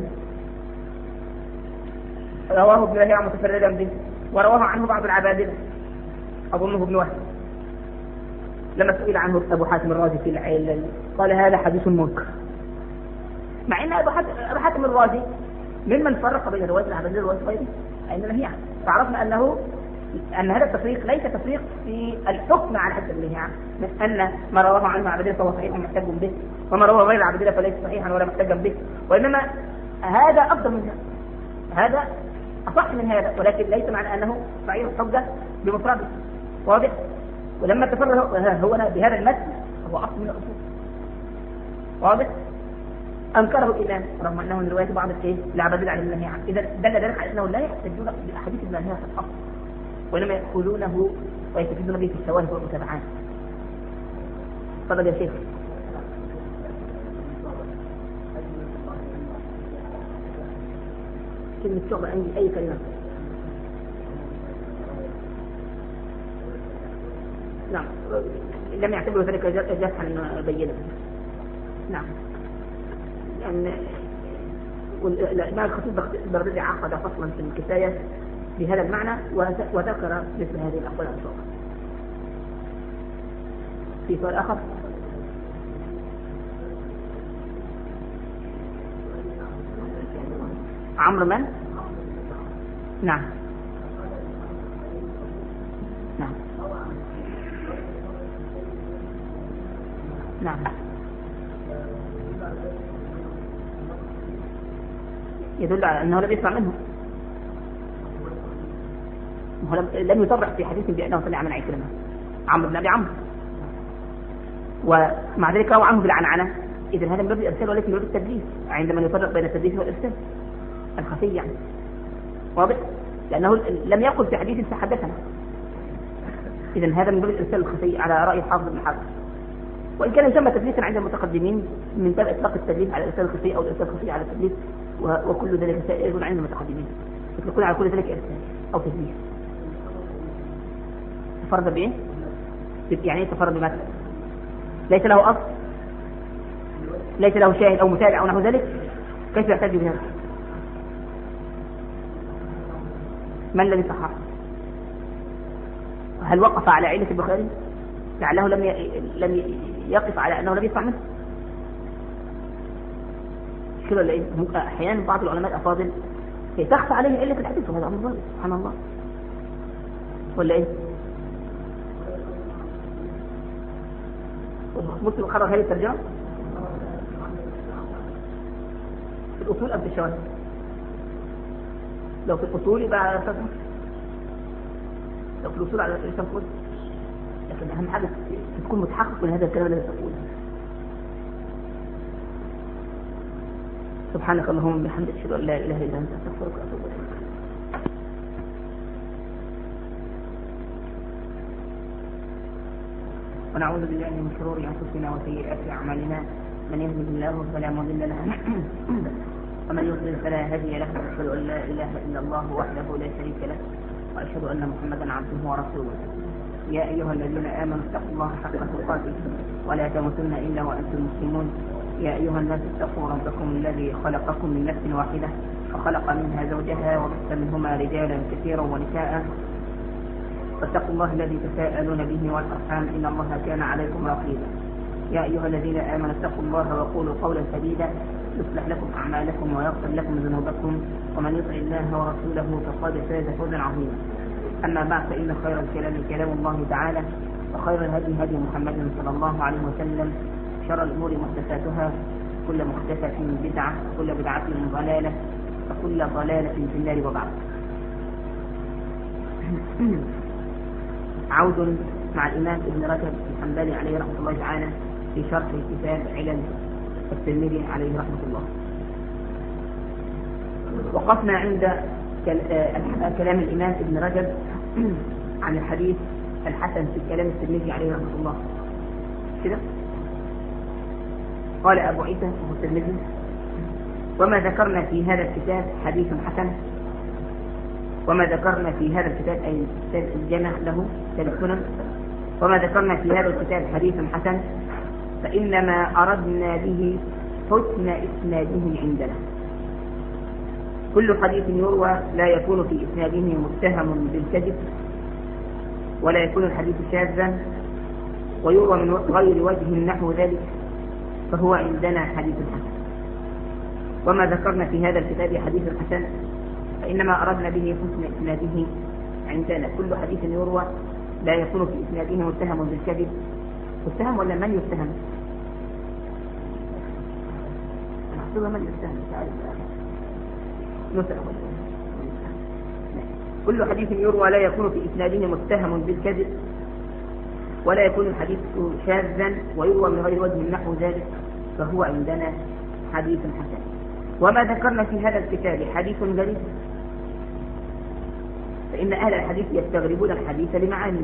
رواه ابن لهيعة متفردا به، ورواه عنه بعض العبادلة أظنه ابن وهب، لما سئل عنه أبو حاتم الرازي في العلل قال هذا حديث منكر، مع أن أبو حاتم الرازي ممن فرق بين رواية العبادلة ورواية غيره أين لهيعة. فعرفنا أنه أن هذا التفريق ليس تفريق في الحكم على حد لهيعة، من أن ما رواه عنه العبادلة فهو صحيح ومحتج به، وما رواه غير العبادلة فليس صحيحا ولا محتجا به، وإنما هذا أفضل من هذا، هذا أصح من هذا، ولكن ليس معنى أنه صحيح الحجة بمفرده، واضح؟ ولما تفرد هو بهذا المتن هو أصل من الأصول، واضح؟ أنكره الإمام رغم أنه من رواية بعض الإيه العبادلة عن ابن لهيعة، إذا دل ذلك على أنه لا يحتجون بأحاديث ابن لهيعة في الأصل، وإنما يأخذونه ويستفيدون به في الشواهد والمتابعات. تفضل يا شيخ. كلمة شعبة عندي أي كلمة. نعم لم يعتبروا ذلك جرحا بينا. نعم لأن الإمام الخطيب البغدادي عقد فصلا في الكفاية بهذا المعنى وذكر مثل هذه الأقوال عن شعبة. في سؤال آخر؟ عمرو من؟ نعم نعم نعم يدل على أنه لم يسمع منه، لم يصرح في حديث بأنه سمع من عكرمة عمرو بن أبي عمرو، ومع ذلك روى عنه بالعنعنة، إذن هذا من باب الإرسال وليس من باب التدليس، عندما يفرق بين التدليس والإرسال الخفي يعني، واضح؟ لأنه لم يقل في حديث فحدثنا، إذن هذا من باب الإرسال الخفي على رأي حافظ بن حجر، وإن كان يسمى تدليسا عند المتقدمين من باب إطلاق التدليس على الإرسال الخفي أو الإرسال الخفي على التدليس، وكل ذلك سائر عند المتقدمين، يطلقون على كل ذلك إرسال أو تدليس. تفرد بإيه؟ يعني تفرد بماذا؟ ليس له أصل، ليس له شاهد أو متابع أو نحو ذلك، كيف يحتاج بهذا؟ من الذي صححه؟ هل وقف على علة البخاري؟ لعله لم ي... لم يقف على أنه لم يسمع منه. كده ولا إيه؟ أحيانا بعض العلماء الأفاضل تخفى عليه علة الحديث وهذا أمر ظاهر سبحان الله، ولا إيه؟ مسلم خرج هذه الترجمة في الأصول أم في الشواهد؟ لو في الأصول يبقى على أساس لو في الأصول على أساس مسلم، لكن أهم حاجة تكون متحقق من هذا الكلام الذي تقوله. سبحانك اللهم وبحمدك أشهد أن لا إله إلا أنت أستغفرك وأتوب إليك. ونعوذ بالله من شرور أنفسنا وسيئات أعمالنا، من يهده الله فلا مضل له ومن يضلل فلا هادي له، وأشهد أن لا إله إلا الله وحده لا شريك له، وأشهد أن محمدا عبده ورسوله. يا أيها الذين آمنوا اتقوا الله حق تقاته ولا تموتن إلا وأنتم مسلمون. يا أيها الناس اتقوا ربكم الذي خلقكم من نفس واحدة وخلق منها زوجها وبث منهما رجالا كثيرا ونساء، فاتقوا الله الذي تساءلون به والأرحام إن الله كان عليكم رقيبا. يا أيها الذين آمنوا اتقوا الله وقولوا قولا سديدا يصلح لكم أعمالكم ويغفر لكم ذنوبكم، ومن يطع الله ورسوله فقد فاز فوزا عظيما. أما بعد، فإن خير الكلام كلام الله تعالى، وخير الهدي هدي محمد صلى الله عليه وسلم، شر الأمور محدثاتها، كل محدثة بدعة وكل بدعة ضلالة وكل ضلالة في النار وبعد. عود مع الإمام ابن رجب الحنبلي عليه رحمة الله تعالى في شرح كتاب علل الترمذي عليه رحمة الله. وقفنا عند كلام الإمام ابن رجب عن الحديث الحسن في كلام الترمذي عليه رحمة الله كده. قال أبو عيسى وهو الترمذي: وما ذكرنا في هذا الكتاب حديث حسن. وما ذكرنا في هذا الكتاب أي كتاب الجامع له السنن. وما ذكرنا في هذا الكتاب حديث حسن فإنما أردنا به حسن إسناده عندنا. كل حديث يروى لا يكون في إسناده متهم بالكذب ولا يكون الحديث شاذا ويروى من غير وجه نحو ذلك فهو عندنا حديث حسن. وما ذكرنا في هذا الكتاب حديث حسن فإنما أردنا به حسن إسناده عندنا. كل حديث يروى لا يكون في إسناده متهم بالكذب. متهم ولا من يتهم؟ أحسب من يتهم كل حديث يروى لا يكون في إسناده متهم بالكذب ولا يكون الحديث شاذا ويروى من غير وجه نحو ذلك فهو عندنا حديث حسن. وما ذكرنا في هذا الكتاب حديث غريب فإن أهل الحديث يستغربون الحديث لمعاني.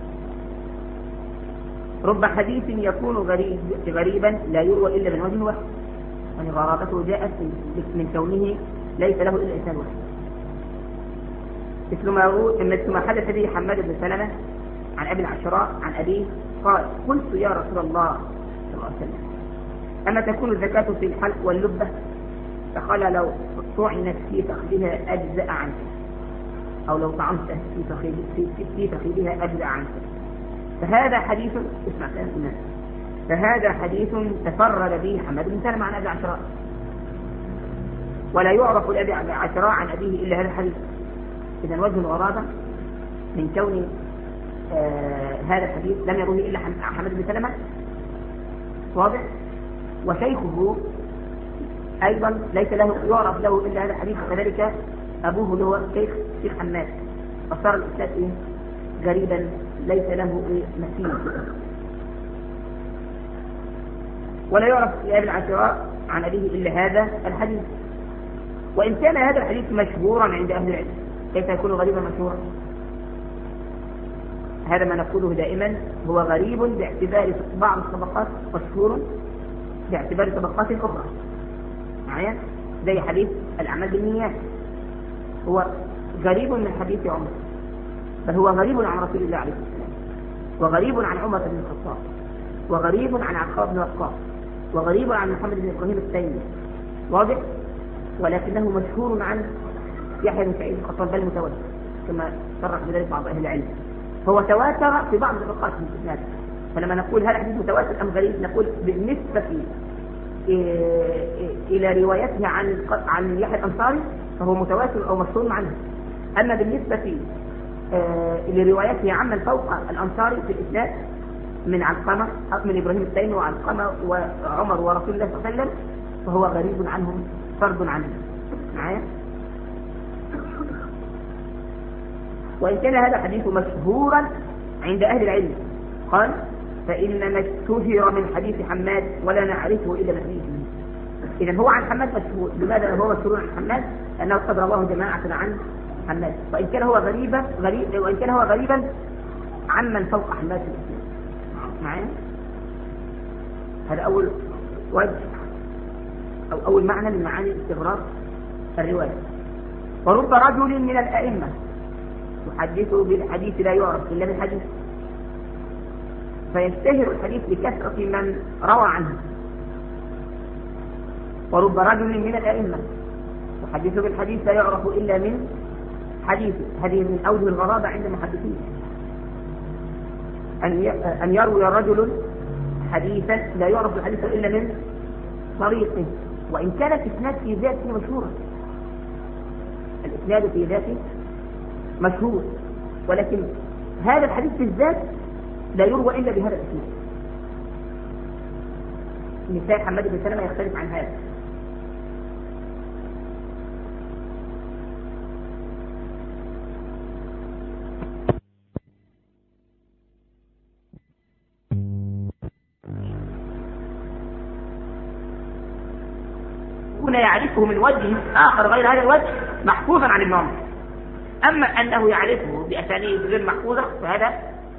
رب حديث يكون غريب غريبا لا يروى إلا من وجه واحد، يعني غرابته جاءت من كونه ليس له إلا إنسان واحد، مثل ما مثل ما حدث به حماد بن سلمة عن أبي العشراء عن أبيه قال: قلت يا رسول الله صلى الله عليه وسلم: أما تكون الزكاة في الحلق واللبة؟ فقال: لو طعنت في فخذها أجزأ عنك، أو لو طعنت في فخذها في فخذها أجزأ عنك. فهذا حديث اسمع كلام الناس فهذا حديث تفرد به حماد بن سلمة عن أبي العشراء، ولا يعرف لأبي العشراء عن أبيه إلا هذا الحديث. إذا وجه الغرابة من كون آه هذا الحديث لم يروه إلا حماد بن سلمة واضح، وشيخه أيضا ليس له يعرف له إلا هذا الحديث، وكذلك أبوه اللي هو شيخ شيخ حماد، فصار الإسناد إيه؟ غريبا ليس له إيه؟ مثيل. ولا يعرف لأبي العشراء عن أبيه إلا هذا الحديث. وإن كان هذا الحديث مشهورا عند أهل العلم كيف يكون غريبا مشهورا؟ هذا ما نقوله دائما، هو غريب باعتبار بعض الطبقات، مشهور باعتبار طبقات أخرى. معايا؟ زي حديث الأعمال بالنيات، هو غريب من حديث عمر، بل هو غريب عن رسول الله عليه السلام، وغريب عن عمر بن الخطاب، وغريب عن عقاب بن وقاص، وغريب عن محمد بن إبراهيم التيمي، واضح؟ ولكنه مشهور عن يحيى بن سعيد القطان بل متواتر كما صرح بذلك بعض أهل العلم. هو تواتر في بعض الطبقات من الإسناد. فلما نقول هل الحديث متواتر أم غريب نقول بالنسبة إلى روايته عن عن يحيى الأنصاري فهو متواتر أو مشهور عنه. أما بالنسبة لروايته عمن فوق الأنصاري في الإسناد من علقمة من إبراهيم التيمي وعلقمة وعمر ورسول الله صلى الله عليه وسلم فهو غريب عنهم فرد عنهم. معايا؟ وإن كان هذا الحديث مشهورا عند أهل العلم قال: فإنما اشتهر من حديث حماد ولا نعرفه إلا من حديثه. إذن هو عن حماد مشهور. لماذا هو مشهور عن حماد؟ لأنه قد رواه جماعة عن حماد. وإن كان هو غريبا غريب وإن كان هو غريبا عمن فوق حماد في الإسلام. معايا؟ هذا أول وجه أو أول معنى من معاني استغراق الرواية. ورب رجل من الأئمة يحدثه بالحديث لا يعرف إلا بالحديث، فيشتهر الحديث بكثرة من روى عنه. ورب رجل من الأئمة يحدثه بالحديث لا يعرف إلا من حديثه. هذه من أوجه الغرابة عند المحدثين، أن يروي رجل حديثا لا يعرف الحديث إلا من طريقه، وإن كان الإسناد في ذاته مشهورا. الإسناد في ذاته مشهور، ولكن هذا الحديث بالذات لا يروى إلا بهذا الإسناد. نساء حماد بن سلمة يختلف عن هذا. هنا يعرفه من وجه آخر غير هذا الوجه محفوظا عن ابن عمر. أما أنه يعرفه بأسانيد غير محفوظة فهذا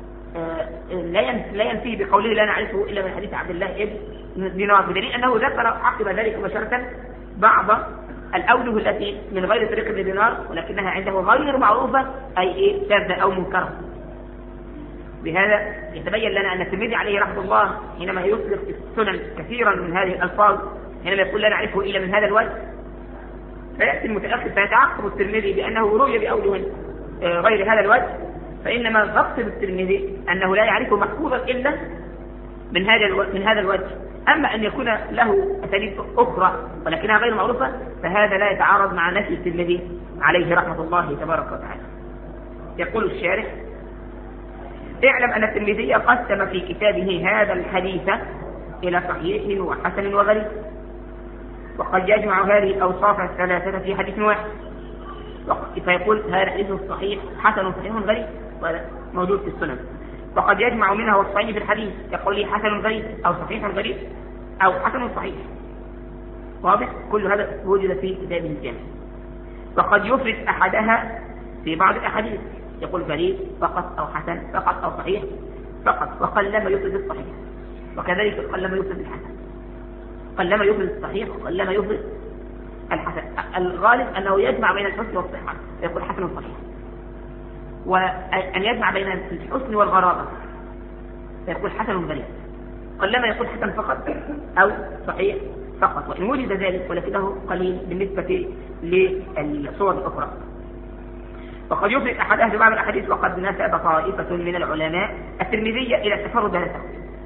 لا ينفي بقوله لا نعرفه إلا من حديث عبد الله ابن دينار، بدليل أنه ذكر عقب ذلك مباشرة بعض الأوجه التي من غير طريق ابن دينار ولكنها عنده غير معروفة أي إيه شاذة أو منكرة. بهذا يتبين لنا أن الترمذي عليه رحمة الله حينما يطلق السنن كثيرا من هذه الألفاظ حينما يقول لا نعرفه إلا من هذا الوجه، فيأتي المتأخر فيتعقب الترمذي بأنه روي بأوجه غير هذا الوجه، فإنما يقصد الترمذي أنه لا يعرفه محفوظا إلا من هذا من هذا الوجه. أما أن يكون له أساليب أخرى ولكنها غير معروفة فهذا لا يتعارض مع نفي الترمذي عليه رحمة الله تبارك وتعالى. يقول الشارح: اعلم أن الترمذي قسم في كتابه هذا الحديث إلى صحيح وحسن وغريب، وقد يجمع هذه الأوصاف الثلاثة في حديث واحد، فيقول هذا حديث صحيح حسن صحيح غريب وهذا موجود في السنن، وقد يجمع منها وصفين في الحديث يقول حسن غريب أو صحيح غريب أو حسن صحيح. واضح؟ كل هذا وجد في كتابه الجامع. وقد يفرد أحدها في بعض الأحاديث يقول غريب فقط أو حسن فقط أو صحيح فقط، وقلما يفرد الصحيح، وكذلك قلما يفرد الحسن، قلما يفرد الصحيح وقلما يفرد الحسن. الغالب أنه يجمع بين الحسن والصحة يقول حسن صحيح، وأن يجمع بين الحسن والغرابة يقول حسن غريب، قلما يقول حسن فقط أو صحيح فقط، وإن وجد ذلك ولكنه قليل بالنسبة للصور الأخرى. وقد يفرد أحدها في بعض الأحاديث. وقد نسب طائفة من العلماء الترمذي إلى التفرد بهذا.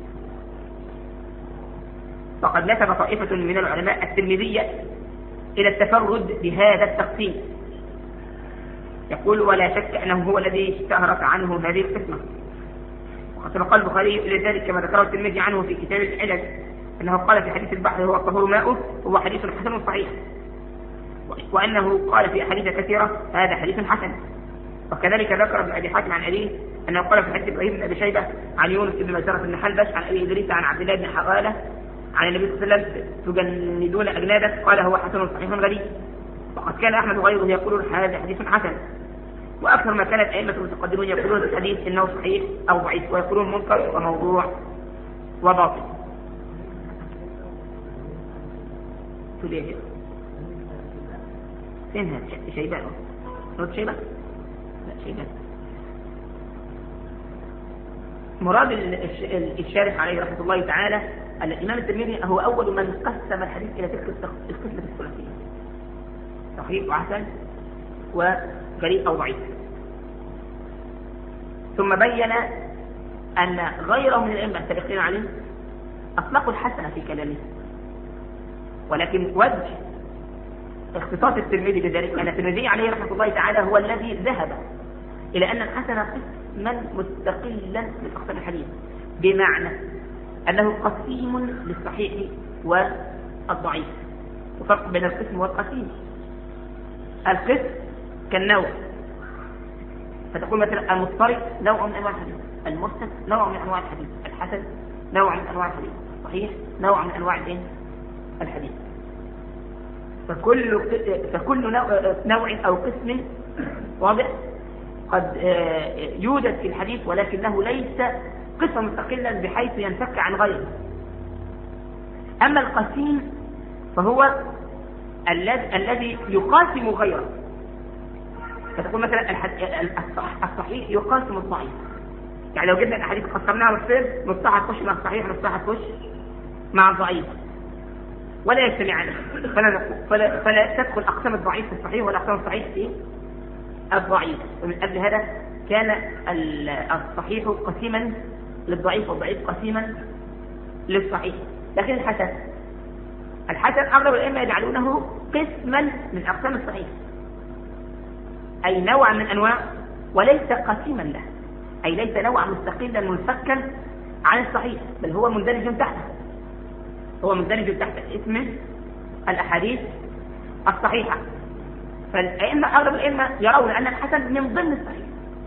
وقد نسب طائفة من العلماء الترمذي إلى التفرد بهذا التقسيم. يقول: ولا شك أنه هو الذي اشتهرت عنه هذه القسمة. وقد نقل البخاري إلى ذلك كما ذكره الترمذي عنه في كتاب العلل أنه قال في حديث البحر هو الطهور ماؤه هو حديث حسن صحيح، وأنه قال في أحاديث كثيرة هذا حديث حسن. وكذلك ذكر ابن أبي حاتم عن أبيه أنه قال في حديث إبراهيم بن أبي شيبة عن يونس بن مسرة بن حلبش عن أبي إدريس عن عبد الله بن حغالة عن النبي صلى الله عليه وسلم: تجندون أجنابك، قال هو حسن صحيح غريب. وقد كان أحمد وغيره يقولون هذا حديث حسن. وأكثر ما كانت أئمة المتقدمون يقولون في الحديث إنه صحيح أو ضعيف، ويقولون منكر وموضوع وباطل. فين هذا شيبان؟ نوت شيبان؟ لا شيبان. مراد الشارح عليه رحمة الله تعالى الإمام الترمذي هو أول من قسم الحديث إلى تلك القسمة الثلاثية: صحيح وحسن وغريب أو ضعيف. ثم بين أن غيره من الأئمة السابقين عليه أطلقوا الحسن في كلامه، ولكن وجه اختصاص الترمذي بذلك أن الترمذي عليه رحمة الله تعالى هو الذي ذهب إلى أن الحسن قسما مستقلا من أقسام الحديث، بمعنى أنه قسيم للصحيح والضعيف. وفرق بين القسم والقسيم: القسم كالنوع، فتقول مثلا المضطرب نوع من أنواع الحديث، المرسل نوع من أنواع الحديث، الحسن نوع من أنواع الحديث، صحيح نوع من أنواع الحديث. فكل فكل نوع أو قسم واضح قد يوجد في الحديث، ولكنه ليس قسما مستقلا بحيث ينفك عن غيره. أما القسيم فهو الذي يقاسم غيره، فتقول مثلا الصحيح يقاسم الضعيف. يعني لو جبنا الحديث قسمناها نصين، نصها تخش مع الصحيح ونصها تخش مع الضعيف ولا يجتمعان، فلا, فلا, فلا تدخل أقسام الضعيف في الصحيح ولا أقسام الصحيح في الضعيف. ومن أجل هذا كان الصحيح قسيما للضعيف والضعيف قسيما للصحيح. لكن الحسن الحسن أغلب الأئمة يجعلونه قسما من أقسام الصحيح، أي نوع من أنواع، وليس قسيما له، أي ليس نوعا مستقلا منفكا عن الصحيح، بل هو مندرج تحته. هو مندرج تحت اسم الأحاديث الصحيحة. فالأئمة أغلب الأئمة يرون أن الحسن من ضمن الصحيح،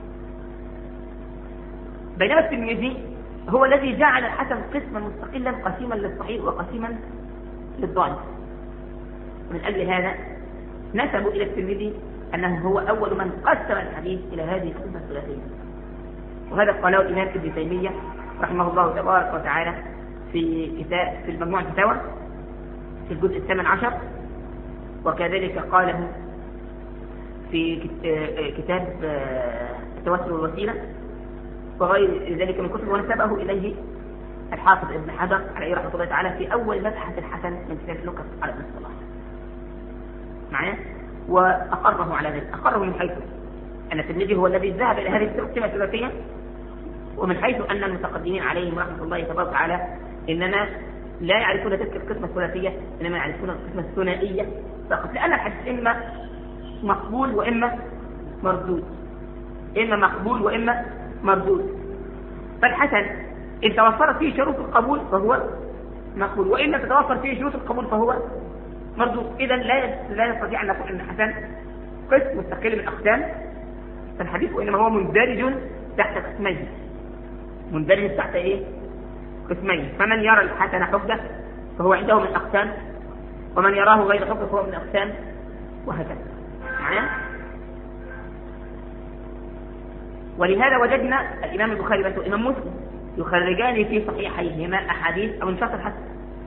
بينما الترمذي هو الذي جعل الحسن قسما مستقلا قسيما للصحيح وقسيما للضعيف. من أجل هذا نسبوا إلى الترمذي أنه هو أول من قسم الحديث إلى هذه القسمة الثلاثية. وهذا قاله الإمام ابن تيمية رحمه الله تبارك وتعالى في كتاب في المجموع الفتاوى في الجزء الثامن عشر، وكذلك قاله في كتاب التوسل والوسيلة وغير ذلك من كتب، ونسبه إليه الحافظ ابن حجر عليه رحمه الله تعالى في أول مبحث الحسن من كتاب النكت على ابن الصلاح معايا، وأقره على ذلك. أقره من حيث أن الترمذي هو الذي ذهب إلى هذه التقسيمة الثلاثية، ومن حيث أن المتقدمين عليهم رحمه الله تبارك وتعالى إنما لا يعرفون تلك القسمة الثلاثية، إنما يعرفون القسمة الثنائية فقط، لأن الحديث إما مقبول وإما مردود، إما مقبول وإما مردود. فالحسن إن توفرت فيه شروط القبول فهو مقبول، وإن تتوفر فيه شروط القبول فهو مردود. إذا لا لا نستطيع أن نقول أن الحسن قسم مستقل من أقسام الحديث، وإنما هو مندرج تحت قسمين، مندرج تحت إيه؟ قسمين. فمن يرى الحسن حجة فهو عنده من أقسام، ومن يراه غير حجة فهو من أقسام، وهكذا. معايا؟ ولهذا وجدنا الإمام البخاري والإمام مسلم يخرجان في صحيحيهما أحاديث أو شرط الحسن.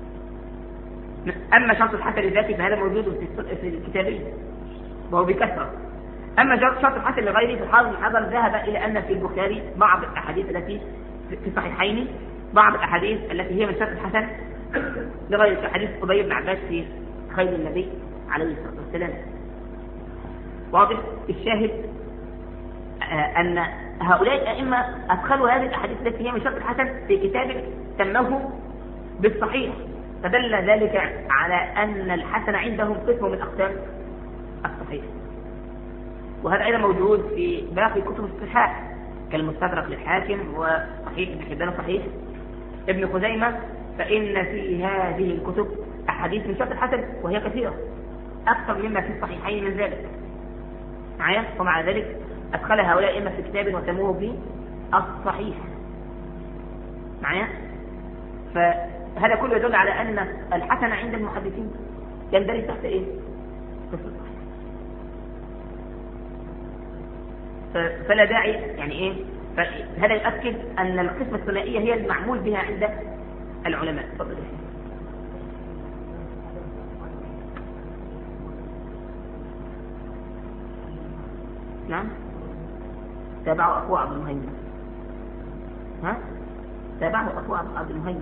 أما شرط الحسن لذاته فهذا موجود في الكتابين وهو بكثرة. أما شرط الحسن لغيره فالحافظ بن حجر ذهب إلى أن في البخاري بعض الأحاديث التي في صحيحين، بعض الأحاديث التي هي من شرط الحسن لغيره، كحديث قضية بن عباس في خير النبي عليه الصلاة والسلام. واضح الشاهد أن هؤلاء الأئمة أدخلوا هذه الأحاديث التي هي من شرط الحسن في كتاب سموه بالصحيح، فدل ذلك على أن الحسن عندهم قسم من أقسام الصحيح. وهذا أيضا موجود في باقي كتب الصحاح كالمستدرك للحاكم وصحيح ابن حبان وصحيح ابن خزيمة، فإن في هذه الكتب أحاديث من شرط الحسن وهي كثيرة أكثر مما في الصحيحين من ذلك معايا. ومع ذلك أدخل هؤلاء إما في كتاب وسموه بالصحيح معايا. فهذا كله يدل على أن الحسن عند المحدثين يندرج تحت إيه؟ قسم الصحيح. فلا داعي يعني إيه؟ فهذا يؤكد أن القسمة الثنائية هي المعمول بها عند العلماء. تفضل. نعم، تابعوا أخوه عبد المهيمن. ها؟ تابعوا أخوه عبد المهيمن.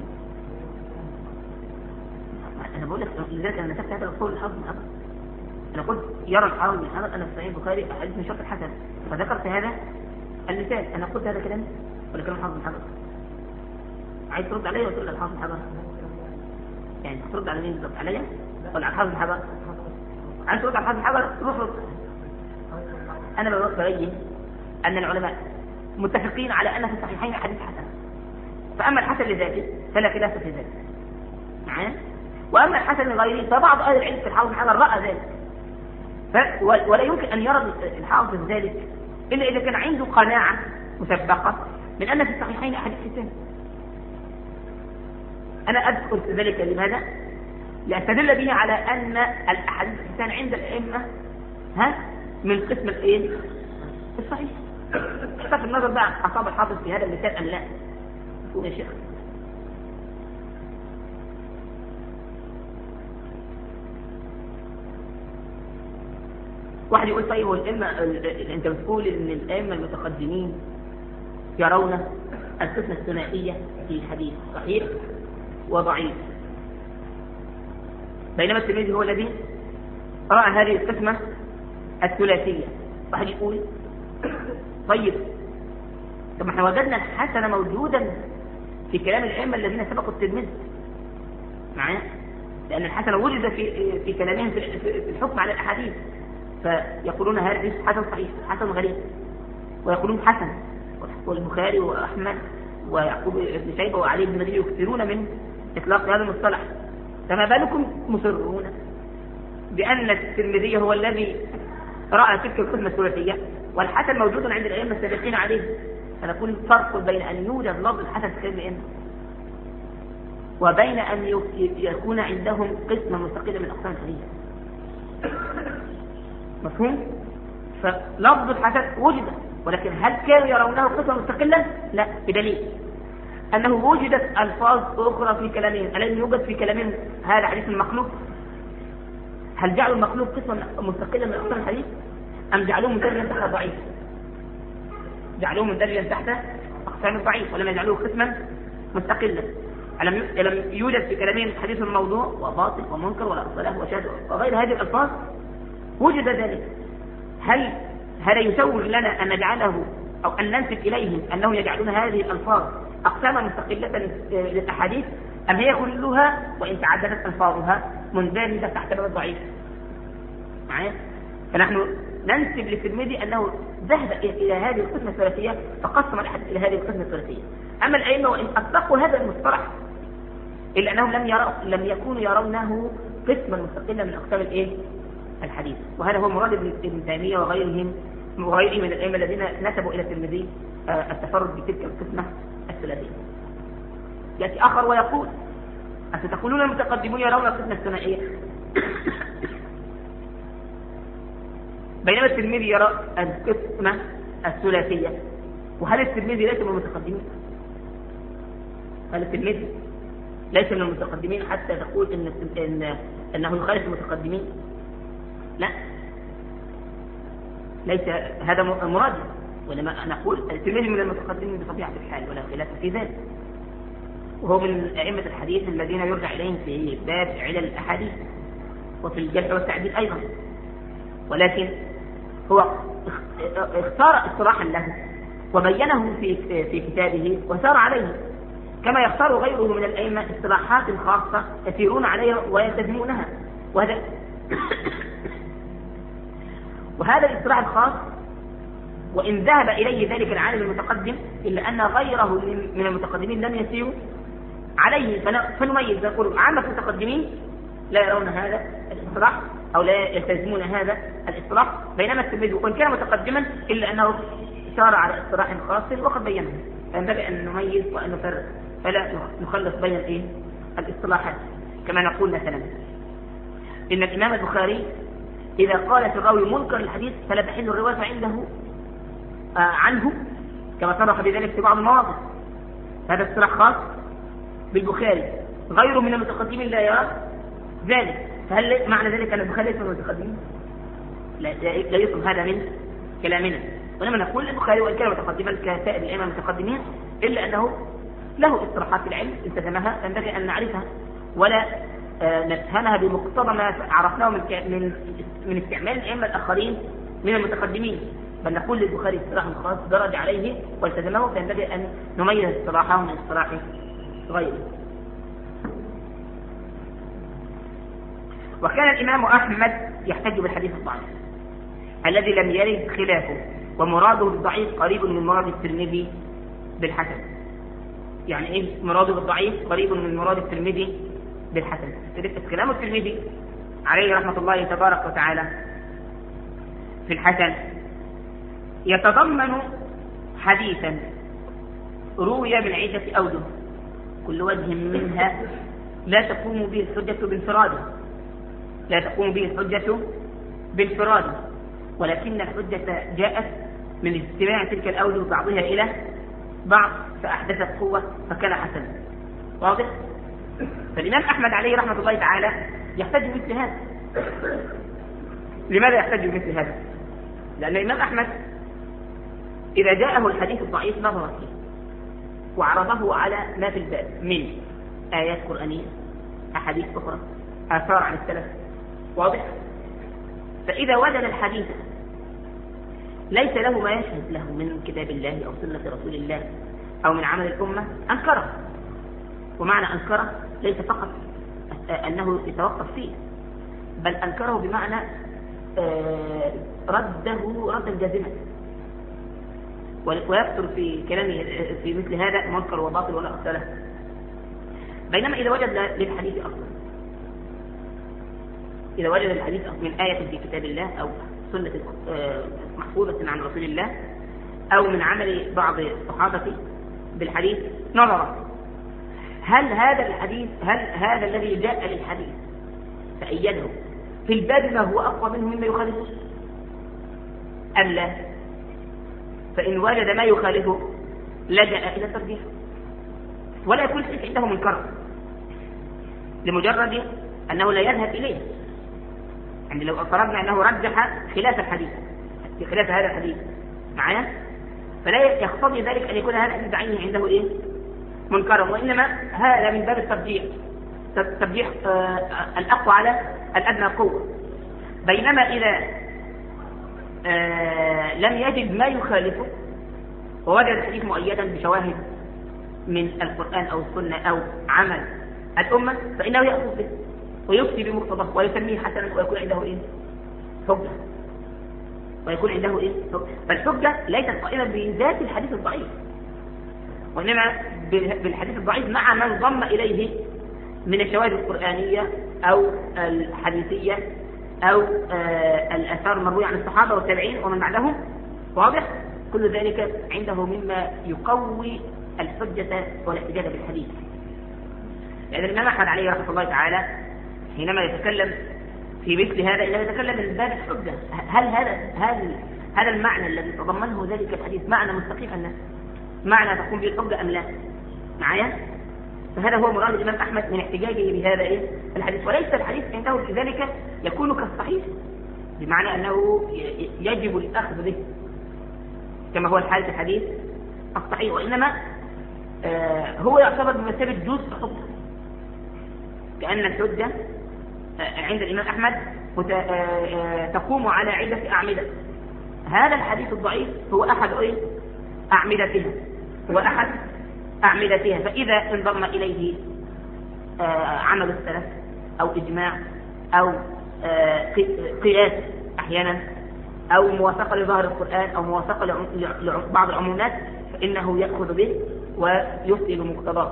أنا بقول لك لذلك أنا نسبت هذا القول الحافظ بن حجر. أنا قلت يرى الحافظ بن حجر أن في صحيح البخاري أحاديث من شرط الحسن، فذكرت هذا المثال. أنا قلت هذا كلام ولا كلام الحافظ بن حجر؟ عايز ترد علي ولا ترد على الحافظ بن حجر؟ يعني ترد على مين بالضبط؟ عليا ولا على الحافظ بن حجر؟ عايز ترد على الحافظ بن حجر روح رد. أنا ببين أن العلماء متفقين على أن في الصحيحين حديث حسن، فأما الحسن لذاته فلا خلاف في ذلك معايا. وأما الحسن لغيره فبعض أهل العلم في الحافظ بن حجر رأى ذلك، ف... ولا يمكن أن يرى الحافظ ذلك إلا إذا كان عنده قناعة مسبقة من أن في الصحيحين حديث حسن. أنا أذكر ذلك لماذا؟ لأستدل به على أن الأحاديث الحسن عند الأئمة ها من قسم الإيه؟ الصحيح. اختلف النظر بقى أصاب الحافظ في هذا المثال أم لا. يقول يا شيخ واحد يقول طيب والأئمة أنت بتقول إن الأئمة المتقدمين يرون القسمة الثنائية في الحديث صحيح وضعيف، بينما الترمذي هو الذي رأى هذه القسمة الثلاثية. واحد يقول طيب طب ما احنا وجدنا الحسن موجودا في كلام الأئمة الذين سبقوا الترمذي معايا، لأن الحسن وجد في في كلامهم في الحكم على الأحاديث، فيقولون هذا حسن صحيح حسن غريب، ويقولون حسن. والبخاري وأحمد ويعقوب بن شيبة وعلي بن مدين يكثرون من إطلاق هذا المصطلح فما بالكم مصرون بأن الترمذي هو الذي رأى تلك القسمة الثلاثية والحسن موجود عند الأئمة السابقين عليه. فنقول فرق بين أن يوجد لفظ الحسن في الأئمة وبين أن يكون عندهم قسمة مستقلة من أقسام الحديث. مفهوم؟ فلفظ الحسن وجد، ولكن هل كانوا يرونه قسمة مستقلة؟ لا، بدليل أنه وجدت ألفاظ أخرى في كلامهم. ألم يوجد في كلامهم هذا حديث المخلوق؟ هل جعلوا المخلوق قسمة مستقلة من أقسام الحديث أم جعلوه مندرجا تحت الضعيف؟ جعلوه مندرجا تحت أقسام الضعيف ولم يجعلوه قسما مستقلا. ألم يوجد في كلامهم حديث الموضوع وباطل ومنكر ولا صلاة وشاذ وغير هذه الألفاظ؟ وجد ذلك. هل هذا يسوغ لنا أن نجعله أو أن ننسب إليهم أنهم يجعلون هذه الألفاظ أقساما مستقلة للأحاديث، أم هي كلها وإن تعددت ألفاظها مندرجة تحت باب الضعيف؟ معايا؟ فنحن ننسب للترمذي أنه ذهب إلى هذه القسمة الثلاثية فقسم الأحاديث إلى هذه القسمة الثلاثية. أما الأئمة وإن أطلقوا هذا المصطلح إلا أنهم لم يروا لم يكونوا يرونه قسما مستقلا من أقسام الإيه؟ الحديث. وهذا هو مراد ابن تيمية وغيرهم وغيرهم من الأئمة الذين نسبوا إلى الترمذي التفرد بتلك القسمة الثلاثية. يأتي آخر ويقول: أفتقولون المتقدمون يرون القسمة الثنائية بينما الترمذي يرى القسمة الثلاثية. وهل الترمذي ليس من المتقدمين؟ هل الترمذي ليس من المتقدمين حتى تقول إن إن أنه يخالف المتقدمين؟ لا، ليس هذا مراد، ولما نقول الترمذي من المتقدمين بطبيعة الحال ولا خلاف في ذلك، وهو من أئمة الحديث الذين يرجع إليهم في باب علل الأحاديث وفي الجرح والتعديل أيضا. ولكن هو اختار اصطلاحا له وبينه في في كتابه وسار عليه، كما يختار غيره من الأئمة اصطلاحات خاصة يسيرون عليها ويلتزمونها. وهذا وهذا الاصطلاح الخاص وإن ذهب إليه ذلك العالم المتقدم إلا أن غيره من المتقدمين لم يسيروا عليه، فنميز نقول عامة المتقدمين لا يرون هذا الاصطلاح أو لا يلتزمون هذا الاصطلاح، بينما الترمذي وإن كان متقدما إلا أنه سار على اصطلاح خاص وقد بينه. فينبغي أن نميز وأن نفرق فلا نخلص بين إيه الاصطلاحات. كما نقول مثلا إن الإمام البخاري إذا قال في الراوي منكر الحديث فلا تحل الرواية عنده آه عنه، كما صرح بذلك في بعض المواضع. هذا اصطلاح خاص بالبخاري، غيره من المتقدمين لا يرى ذلك. فهل معنى ذلك أن البخاري ليس من المتقدمين؟ لا, لا يفهم هذا من كلامنا. ولما نقول البخاري وإن كان متقدما كسائر الأئمة المتقدمين إلا أنه له اصطلاحات في العلم التزمها ينبغي أن نعرفها ولا آه نفهمها بمقتضى ما عرفناه من من من استعمال الأئمة الآخرين من المتقدمين، بل نقول للبخاري اصطلاح خاص درج عليه والتزمه، فينبغي أن نميز اصطلاحه من اصطلاح غيره. وكان الإمام أحمد يحتج بالحديث الضعيف الذي لم يرد خلافه، ومراده بالضعيف قريب من مراد الترمذي بالحسن. يعني إيه مراده بالضعيف قريب من مراد الترمذي بالحسن؟ كلام الترمذي عليه رحمة الله تبارك وتعالى في الحسن يتضمن حديثا روي من عدة أوجه كل وجه منها لا تقوم به الحجة بانفراده لا تقوم به الحجة بانفراده ولكن الحجة جاءت من اجتماع تلك الأوجه بعضها إلى بعض فأحدثت قوة فكان حسنا. واضح؟ فالإمام أحمد عليه رحمة الله تعالى يحتج بمثل هذا. لماذا يحتج بمثل هذا؟ لأن الإمام أحمد إذا جاءه الحديث الضعيف نظر فيه وعرضه على ما في الباب من آيات قرآنية، أحاديث أخرى، آثار عن السلف. واضح؟ فإذا وجد الحديث ليس له ما يشهد له من كتاب الله أو سنة رسول الله أو من عمل الأمة أنكره. ومعنى أنكره ليس فقط أنه يتوقف فيه، بل أنكره بمعنى رده ردا جازما، ويكثر في كلامه في مثل هذا منكر وباطل ولا أصل له. بينما إذا وجد للحديث أصلا إذا وجد الحديث من آية في كتاب الله أو سنة محفوظة عن رسول الله أو من عمل بعض الصحابة بالحديث نظر هل هذا الحديث هل هذا الذي جاء للحديث فأيده في الباب ما هو أقوى منه مما يخالفه أم لا؟ فإن وجد ما يخالفه لجأ إلى ترجيحه ولا يكون الحديث عنده منكر لمجرد أنه لا يذهب إليه. يعني لو افترضنا أنه رجح خلاف الحديث خلاف هذا الحديث معايا فلا يقتضي ذلك أن يكون هذا الحديث بعينه عنده إيه؟ منكرا، وإنما هذا من باب الترجيح ترجيح آه الأقوى على الأدنى قوة. بينما إذا آه لم يجد ما يخالفه ووجد الحديث مؤيدا بشواهد من القرآن أو السنة أو عمل الأمة فإنه يأخذ به ويفتي بمقتضاه ويسميه حسنا ويكون عنده إيه؟ حجة ويكون عنده إيه؟ حجة. فالحجة ليست قائمة بذات الحديث الضعيف وإنما بالحديث الضعيف مع ما انضم إليه من الشواهد القرآنية أو الحديثية أو آه الآثار المروية عن الصحابة والتابعين ومن بعدهم. واضح؟ كل ذلك عنده مما يقوي الحجة والاحتجاج بالحديث. لأن الإمام أحمد عليه رحمة الله تعالى حينما يتكلم في مثل هذا إنه يتكلم من باب الحجة. هل هذا هل هذا المعنى الذي تضمنه ذلك الحديث معنى مستقيم أم لا؟ معنى تقوم به الحجة أم لا؟ معايا؟ فهذا هو مراد الإمام أحمد من احتجاجه بهذا إيه؟ الحديث، وليس الحديث عنده لذلك يكون كالصحيح بمعنى أنه يجب الأخذ به كما هو الحال في الحديث الصحيح، وإنما آه هو يعتبر بمثابة جزء حجة، كأن الحجة آه عند الإمام أحمد آه تقوم على عدة أعمدة. هذا الحديث الضعيف هو أحد إيه؟ أعمدتها هو أحد أعمدتها فإذا انضم إليه آه عمل السلف أو إجماع أو آه قياس أحيانا أو موافقة لظاهر القرآن أو موافقة لبعض العمومات فإنه يأخذ به ويفتي بمقتضاه.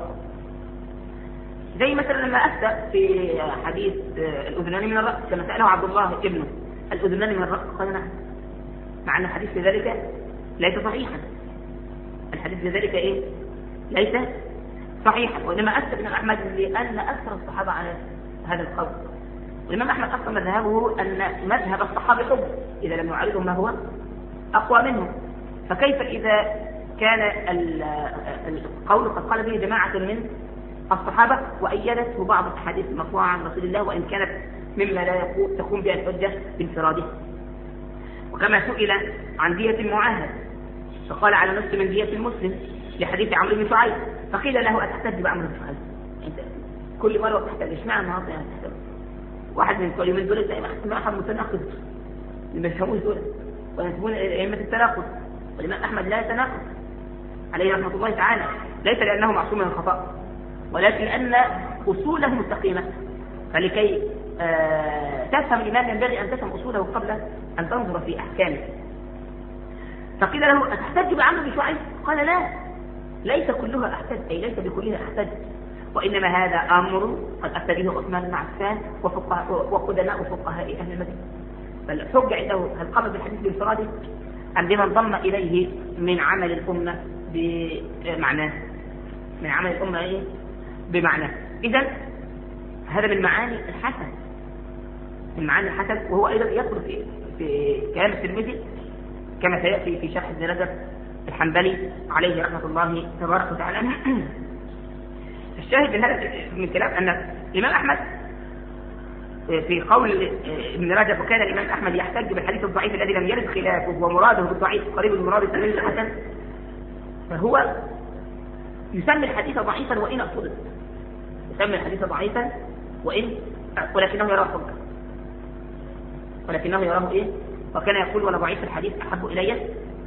زي مثلا لما أفتى في حديث الأذنان من الرأس كما سأله عبد الله ابنه الأذنان من الرأس قال نعم، مع أن الحديث في ذلك ليس صحيحا. الحديث في ذلك إيه؟ ليس صحيحا، وإنما أفتى الإمام أحمد لأن أكثر الصحابة على هذا القول. والإمام أحمد أصلا مذهبه أن مذهب الصحابة حب إذا لم يعارضه ما هو أقوى منه، فكيف إذا كان القول قد قال به جماعة من الصحابة وأيدته بعض الحديث المرفوعة عن رسول الله وإن كانت مما لا تقوم بها الحجة بانفراده. وكما سئل عن دية المعاهد فقال على نصف من دية المسلم لحديث عمرو بن شعيب، فقيل له أتحتج بعمرو بن شعيب؟ أنت كل مرة تحتج، اشمعنى النهارده يعني تحتج؟ واحد من كل يومين دول تلاقي ما أحد متناقض اللي ما يفهموش دول وينسبون أئمة التناقض. والإمام أحمد لا يتناقض عليه رحمة الله تعالى، ليس لأنه معصوم من الخطأ ولكن لأن أصوله مستقيمة، فلكي آه تفهم الإمام ينبغي أن تفهم أصوله قبل أن تنظر في أحكامه. فقيل له أتحتج بعمرو بن شعيب؟ قال لا، ليس كلها أحتج، أي ليس بكلها أحتج، وإنما هذا أمر قد أفتى به عثمان بن عفان وقدماء فقهاء أهل المدينة. فالحجة عنده هل قام بالحديث بانفراده أم بما انضم إليه من عمل الأمة بمعناه من عمل الأمة إيه؟ بمعناه. إذن هذا من معاني الحسن من معاني الحسن وهو أيضا يدخل في في كلام الترمذي كما سيأتي في شرح ابن رجب الحنبلي عليه رحمة الله تبارك وتعالى. الشاهد من هذا من كلام أن الإمام أحمد في قول ابن رجب وكان الإمام أحمد يحتج بالحديث الضعيف الذي لم يرد خلافه ومراده بالضعيف قريب من مراد التلميذ الحسن، فهو يسمي الحديث ضعيفا وإن أصدق، يسمي الحديث ضعيفا وإن ولكنه يراه حجة ولكنه يراه إيه؟ وكان يقول ولا ضعيف الحديث أحب إلي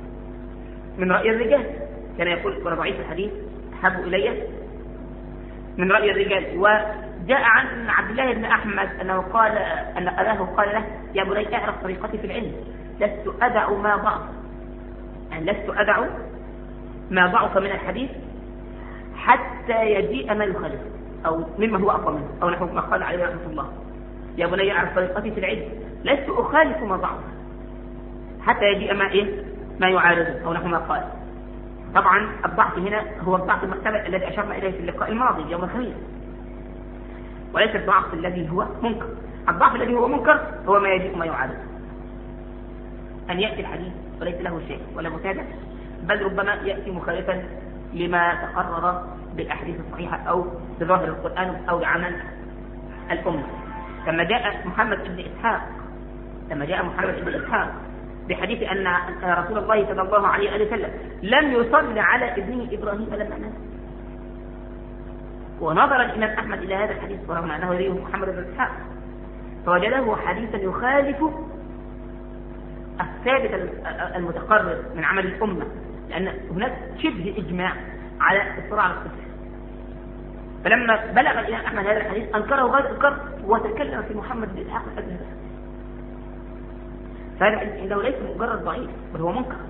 من رأي الرجال، كان يقول ولا ضعيف الحديث أحب إلي من رأي الرجال. وجاء عن عبد الله بن أحمد أنه قال أن أباه قال له يا بني اعرف طريقتي في العلم، لست أدع ما ضعف يعني لست أدع ما ضعف من الحديث حتى يجيء ما يخالف أو مما هو أقوى منه أو نحو ما قال عليه رحمة الله. يا بني اعرف طريقتي في العلم، لست أخالف ما ضعف حتى يجيء ما إيه ما يعارضه أو نحو ما قال. طبعا الضعف هنا هو الضعف المحتمل الذي أشرنا إليه في اللقاء الماضي يوم الخميس، وليس الضعف الذي هو منكر. الضعف الذي هو منكر هو ما يجيء ما يعارضه، أن يأتي الحديث وليس له شيء ولا متابع، بل ربما يأتي مخالفا لما تقرر بالأحاديث الصحيحة أو بظاهر القرآن أو بعمل الأمة. لما جاء محمد بن إسحاق لما جاء محمد بن إسحاق بحديث أن رسول الله صلى الله عليه وسلم لم يصل على ابنه إبراهيم لما مات، ونظر الإمام أحمد إلى هذا الحديث ورغم أنه يريه محمد بن إسحاق فوجده حديثا يخالف الثابت المتقرر من عمل الأمة، لأن هناك شبه إجماع على الصراع على الصفر. فلما بلغ الإمام أحمد هذا الحديث أنكره غير إنكار وتكلم في محمد بن إسحاق الأدنى. فهذا الحديث عنده ليس مجرد ضعيف بل هو منكر،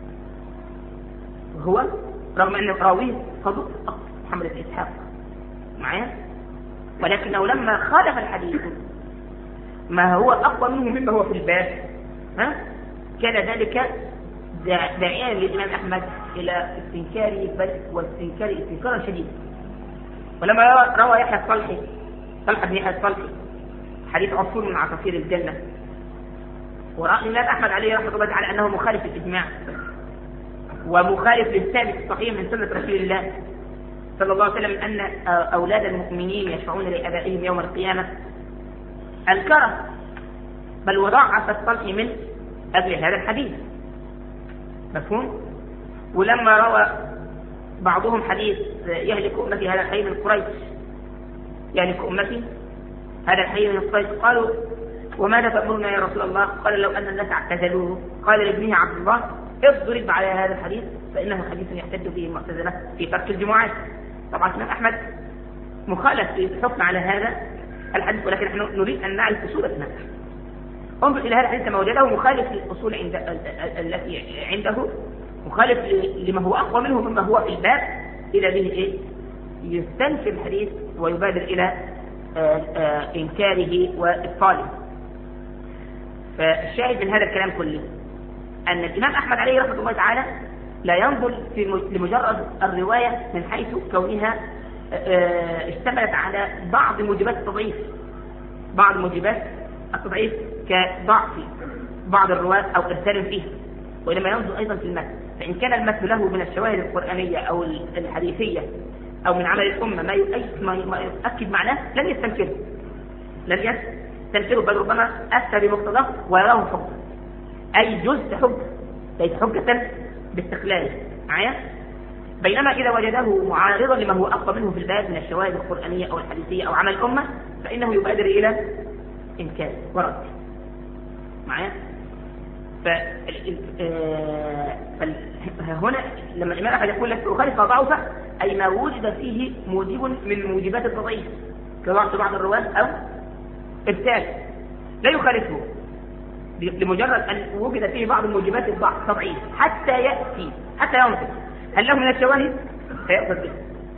وهو رغم أن راويه صدوق محمد بن إسحاق معايا، ولكنه لما خالف الحديث ما هو أقوى منه مما هو في الباب ها كان ذلك داعيا للإمام أحمد إلى استنكاره بل واستنكار استنكارا شديدا. ولما روى يحيى الصلحي طلحة بن يحيى الصلحي حديث عصفور من عصافير الجنة، ورأى الإمام أحمد عليه رحمة الله تعالى أنه مخالف للإجماع ومخالف للثابت الصحيح من سنة رسول الله صلى الله عليه وسلم أن أولاد المؤمنين يشفعون لآبائهم يوم القيامة، أنكره بل وضعف الصلحي من أجل هذا الحديث. مفهوم؟ ولما روى بعضهم حديث يهلك أمتي هذا الحي من قريش يهلك أمتي هذا الحي من قريش، قالوا وماذا تأمرنا يا رسول الله؟ قال لو أن الناس اعتزلوه. قال لابنه عبد الله اضرب على هذا الحديث فإنه حديث يحتج به المعتزلة في ترك الجمعات. طبعا الإمام أحمد مخالف في الحكم على هذا الحديث، ولكن نحن نريد أن نعرف أصول الإمام. انظر إلى هذا الحديث كما وجده مخالف للأصول عند التي عنده، مخالف لما هو أقوى منه مما هو في الباب، إلى به إيه؟ يستنكر الحديث ويبادر إلى آآ آآ إنكاره وإبطاله. فالشاهد من هذا الكلام كله أن الإمام أحمد عليه رحمة الله تعالى لا ينظر في لمجرد الرواية من حيث كونها اشتملت على بعض موجبات التضعيف بعض موجبات التضعيف كضعف بعض الرواة أو إرسال فيه، وإنما ينظر أيضا في المتن، فإن كان المتن له من الشواهد القرآنية أو الحديثية أو من عمل الأمة ما يؤكد معناه لن يستنكره لن يستنكره بل ربما أفتى بمقتضاه ويراه حجة، أي جزء حجة ليس حجة باستقلاله معايا. بينما إذا وجده معارضا لما هو أقوى منه في الباب من الشواهد القرآنية أو الحديثية أو عمل الأمة فإنه يبادر إلى إنكار ورد معايا. فهنا لما الإمام أحد يقول لك أخالف ضعفه أي ما وجد فيه موجب من موجبات التضعيف كضعف بعض الرواة أو إبتال لا يخالفه لمجرد أن وجد فيه بعض موجبات الضعف تضعيف حتى يأتي حتى ينطق هل له من الشواهد فيأخذ به،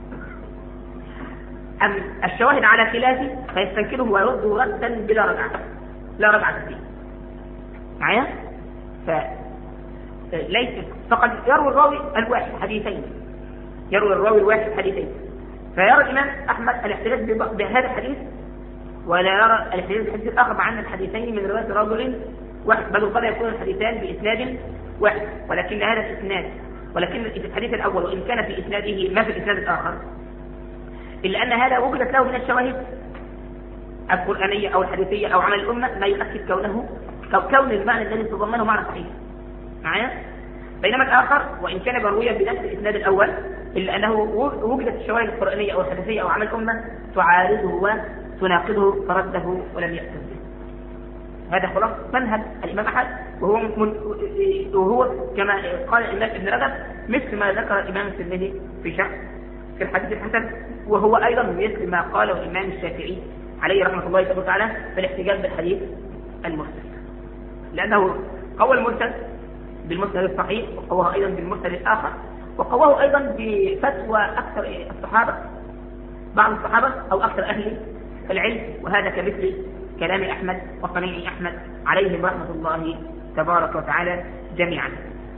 أم الشواهد على خلافه فيستنكره ويرده ردا بلا رجعة لا رجعة فيه معايا. فليس فقد يروي الراوي الواحد حديثين يروي الراوي الواحد حديثين فيرى الإمام أحمد الاحتجاج بهذا الحديث ولا يرى الاحتجاج بالحديث الآخر عن الحديثين من رواية رجل واحد، بل قد يكون الحديثان بإسناد واحد ولكن هذا الإسناد ولكن في الحديث الأول وإن كان في إسناده ما في الإسناد الآخر إلا أن هذا وجدت له من الشواهد القرآنية أو الحديثية أو عمل الأمة ما يؤكد كونه كون المعنى الذي تضمنه معنى صحيح معايا. بينما الآخر وإن كان مرويا بنفس الإسناد الأول إلا أنه وجدت الشواهد القرآنية أو الحديثية أو عمل الأمة تعارضه وتناقضه فرده ولم يأتي به. هذا خلاص منهج الإمام أحمد وهو من وهو كما قال الإمام ابن رجب مثل ما ذكر الإمام الترمذي في شرح في الحديث الحسن، وهو أيضا مثل ما قاله الإمام الشافعي عليه رحمة الله تعالى في الاحتجاج بالحديث المرسل، لأنه قوى المرسل بالمسند الصحيح وقواه أيضا بالمسند الآخر وقواه أيضا بفتوى أكثر الصحابة بعض الصحابة أو أكثر أهل العلم، وهذا كمثل كلام أحمد وصنيع أحمد عليهم رحمة الله تبارك وتعالى جميعا.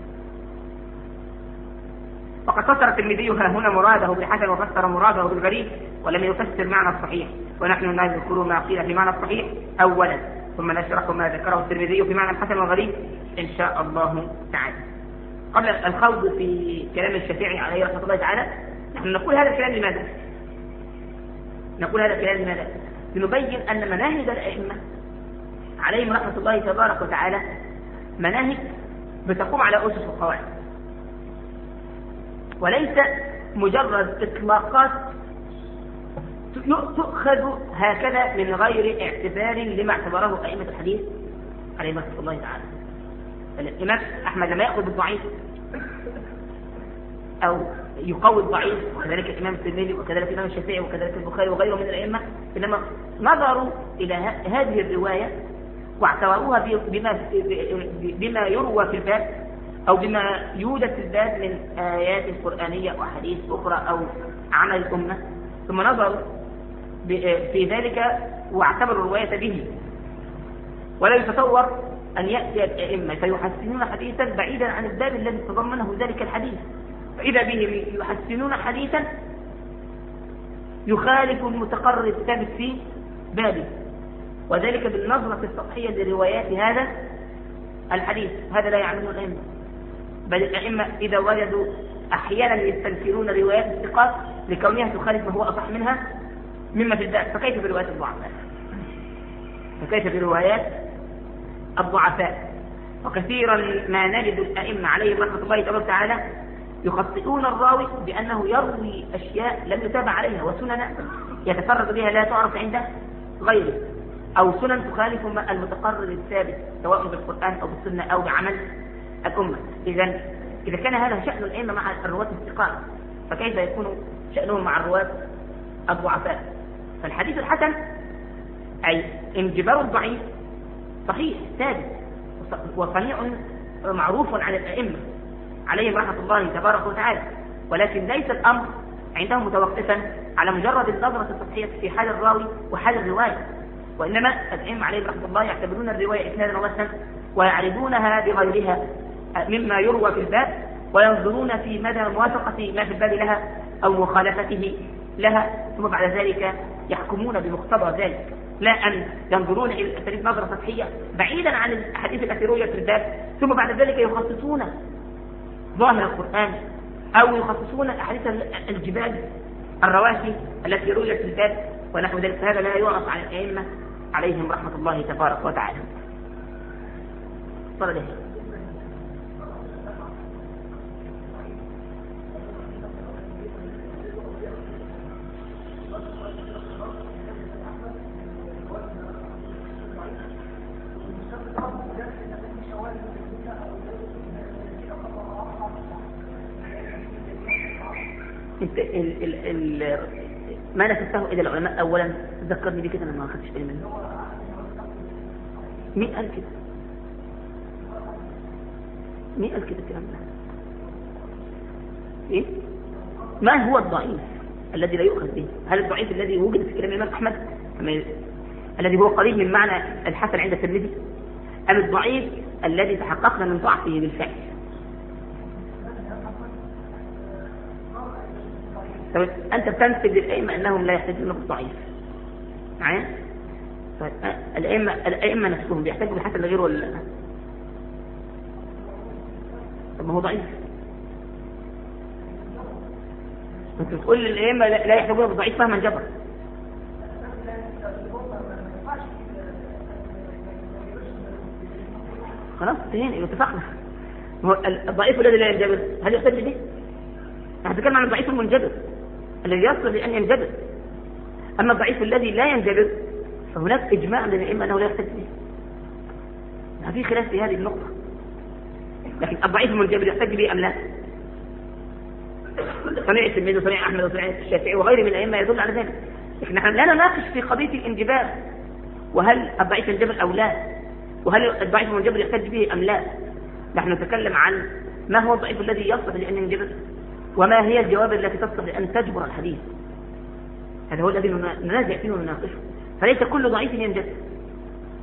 وقد فسر الترمذي ها هنا مراده بالحسن وفسر مراده بالغريب ولم يفسر معنى الصحيح، ونحن نذكر ما قيل في معنى الصحيح أولا ثم نشرح ما ذكره الترمذي في معنى الحسن والغريب إن شاء الله تعالى. قبل الخوض في كلام الشافعي عليه رحمة الله تعالى، نحن نقول هذا الكلام لماذا؟ نقول هذا الكلام لماذا؟ لنبين أن مناهج الأئمة عليهم رحمة الله تبارك وتعالى مناهج بتقوم على أسس وقواعد، وليس مجرد إطلاقات تؤخذ هكذا من غير اعتبار لما اعتبره أئمة الحديث عليهم رحمة الله تعالى. الإمام أحمد لما يأخذ بالضعيف أو يقوي الضعيف، وكذلك الإمام الترمذي وكذلك الإمام الشافعي وكذلك البخاري وغيره من الأئمة، إنما نظروا إلى هذه الرواية واعتبروها بما, بما يروى في الباب أو بما يوجد في الباب من آيات قرآنية وحديث أخرى أو عمل الأمة، ثم نظروا في ذلك واعتبروا الرواية به. ولا يتصور أن يأتي الأئمة فيحسنون حديثا بعيدا عن الباب الذي تضمنه ذلك الحديث، فإذا بهم يحسنون حديثا يخالف المتقرر الثابت في بابه، وذلك بالنظرة السطحية لروايات هذا الحديث. هذا لا يعلمه الأئمة، بل الأئمة إذا وجدوا أحيانا يستنكرون روايات الثقات لكونها تخالف ما هو أصح منها مما في الباب، فكيف بروايات الضعفاء؟ فكيف بروايات الضعفاء؟ وكثيرا ما نجد الأئمة عليهم رحمة الله تبارك وتعالى يخطئون الراوي بأنه يروي أشياء لم يتابع عليها، وسنن يتفرد بها لا تعرف عند غيره، أو سنن تخالف المتقرر الثابت سواء بالقرآن أو بالسنة أو بعمل الأمة. إذن إذا كان هذا شأن الأئمة مع الرواة الثقات، فكيف يكون شأنهم مع الرواة الضعفاء؟ فالحديث الحسن أي انجبار الضعيف صحيح ثابت وصنيع معروف عن الأئمة عليهم رحمة الله تبارك وتعالى، ولكن ليس الأمر عندهم متوقفا على مجرد النظرة السطحية في حال الراوي وحال الرواية، وإنما الأئمة عليهم رحمة الله يعتبرون الرواية إسنادا ومتنا ويعرضونها بغيرها مما يروى في الباب، وينظرون في مدى موافقة ما في الباب لها أو مخالفته لها، ثم بعد ذلك يحكمون بمقتضى ذلك، لا أن ينظرون إلى الأساليب نظرة سطحية بعيدا عن الأحاديث التي رويت في الباب، ثم بعد ذلك يخصصون ظاهر القرآن أو يخصصون أحاديث الجبال الرواسي التي رويت في الباب ونحو ذلك. هذا لا يعرف عن الأئمة عليهم رحمة الله تبارك وتعالى. صلى الله عليه وسلم. انت ال ال ال ما نسبته الى العلماء اولا تذكرني بيه كده، انا ما اخذتش بالي منه. مين قال كده؟ مين قال كده الكلام ده؟ ايه؟ ما هو الضعيف الذي لا يؤخذ به؟ هل الضعيف الذي وجد في كلام الامام احمد الذي هو قريب من معنى الحسن عند الترمذي، ام الضعيف الذي تحققنا من ضعفه بالفعل؟ أنت بتنسب للأئمة أنهم لا يحتاجون بالضعيف معايا؟ طيب الأئمة الأئمة نفسهم بيحتاجوا بالحسن لغيره ولا لا؟ طب ما هو ضعيف. أنت بتقول للأئمة لا يحتاجون بالضعيف فهما جبر. خلاص انتهينا اتفقنا. هو الضعيف الذي لا ينجبر هل يحتاج به؟ نتكلم عن الضعيف المنجبر الذي يصل لأن ينجبر. أما الضعيف الذي لا ينجبر فهناك إجماع من الأئمة أنه لا يحتاج به، ما في خلاف في هذه النقطة. لكن الضعيف المنجبر يحتاج به أم لا؟ صنيع الترمذي وصنيع أحمد وصنيع الشافعي وغيره من الأئمة يدل على ذلك. لكن نحن لا نناقش في قضية الانجبار وهل الضعيف ينجبر أو لا، وهل الضعيف المنجبر يحتاج به أم لا. نحن نتكلم عن ما هو الضعيف الذي يصلح لأن ينجبر، وما هي الجواب التي تصلح لأن تجبر الحديث. هذا هو الذي ننازع فيه ونناقشه. فليس كل ضعيف ينجبر،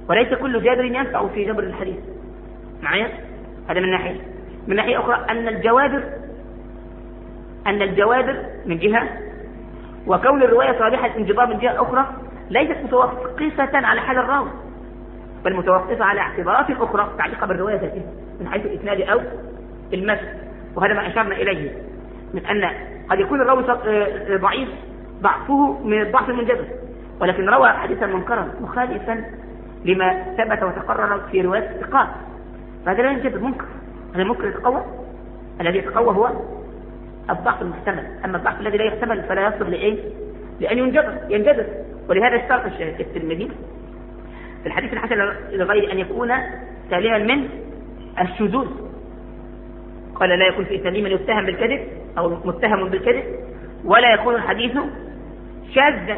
وليس كل جابر ينفع في جبر الحديث معايا. هذا من ناحية. من ناحية أخرى أن الجوابر أن الجوابر من جهة، وكون الرواية صالحة انجبار من جهة أخرى، ليست متوقفة على حال الراوي، بل متوقفة على اعتبارات أخرى تعليق بالرواية ذاتها من حيث الإسناد أو المتن. وهذا ما أشرنا إليه من أن قد يكون الراوي ضعيف ضعفه من الضعف المنجبر، ولكن روى حديثا منكرا مخالفا لما ثبت وتقرر في رواية الثقات، فهذا لا ينجبر منكر. هذا المنكر يتقوى، الذي يتقوى هو الضعف المحتمل، أما الضعف الذي لا يحتمل فلا يصل لإيه؟ لأن ينجبر ينجبر. ولهذا اشترط الترمذي في الحديث الحسن لغير أن يكون سالما من الشذوذ، قال لا يكون في إسناده من يتهم بالكذب أو متهم بالكذب، ولا يكون الحديث شاذا.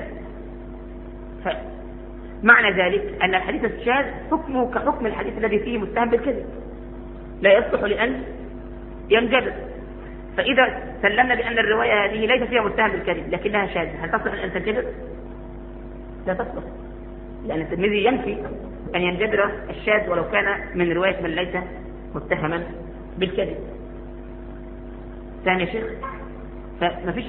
معنى ذلك أن الحديث الشاذ حكمه كحكم الحديث الذي فيه متهم بالكذب، لا يصلح لأن ينجبر. فإذا سلمنا بأن الرواية هذه ليس فيها متهم بالكذب لكنها شاذة، هل تصلح أن تنجبر؟ لا تصلح، لأن الترمذي ينفي أن ينجبر الشاذ ولو كان من رواية من ليس متهما بالكذب. ثاني يا شيخ، فما فيش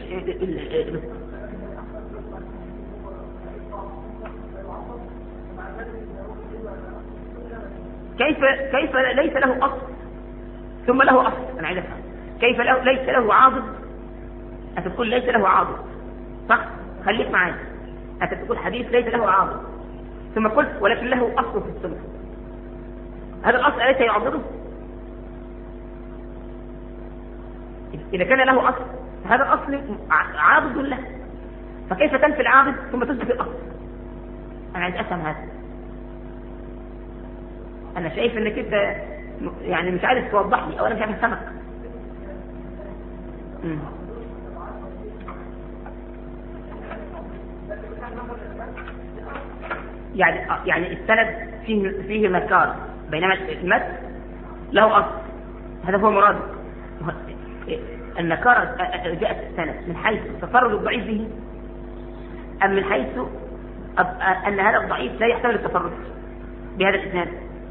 كيف كيف ليس له أصل ثم له أصل. أنا عايز أفهم كيف له ليس له عاضد. أنت تقول ليس له عاضد، صح؟ خليك معايا. أنت تقول حديث ليس له عاضد، ثم قلت ولكن له أصل في السنة. هذا الأصل أليس يعضده؟ إذا كان له أصل هذا الأصل عاضد له، فكيف تنفي العاضد ثم تثبت الأصل؟ أنا عايز أفهم هذا. أنا شايف أنك أنت يعني مش عارف توضح لي، أو أنا مش عارف أفهمك. يعني يعني السند فيه فيه مكار، بينما المتن له أصل. هذا هو مراد. النكارة جاءت السند من حيث تفرد الضعيف به، أم من حيث أن هذا الضعيف لا يحتمل التفرد بهذا الإسناد؟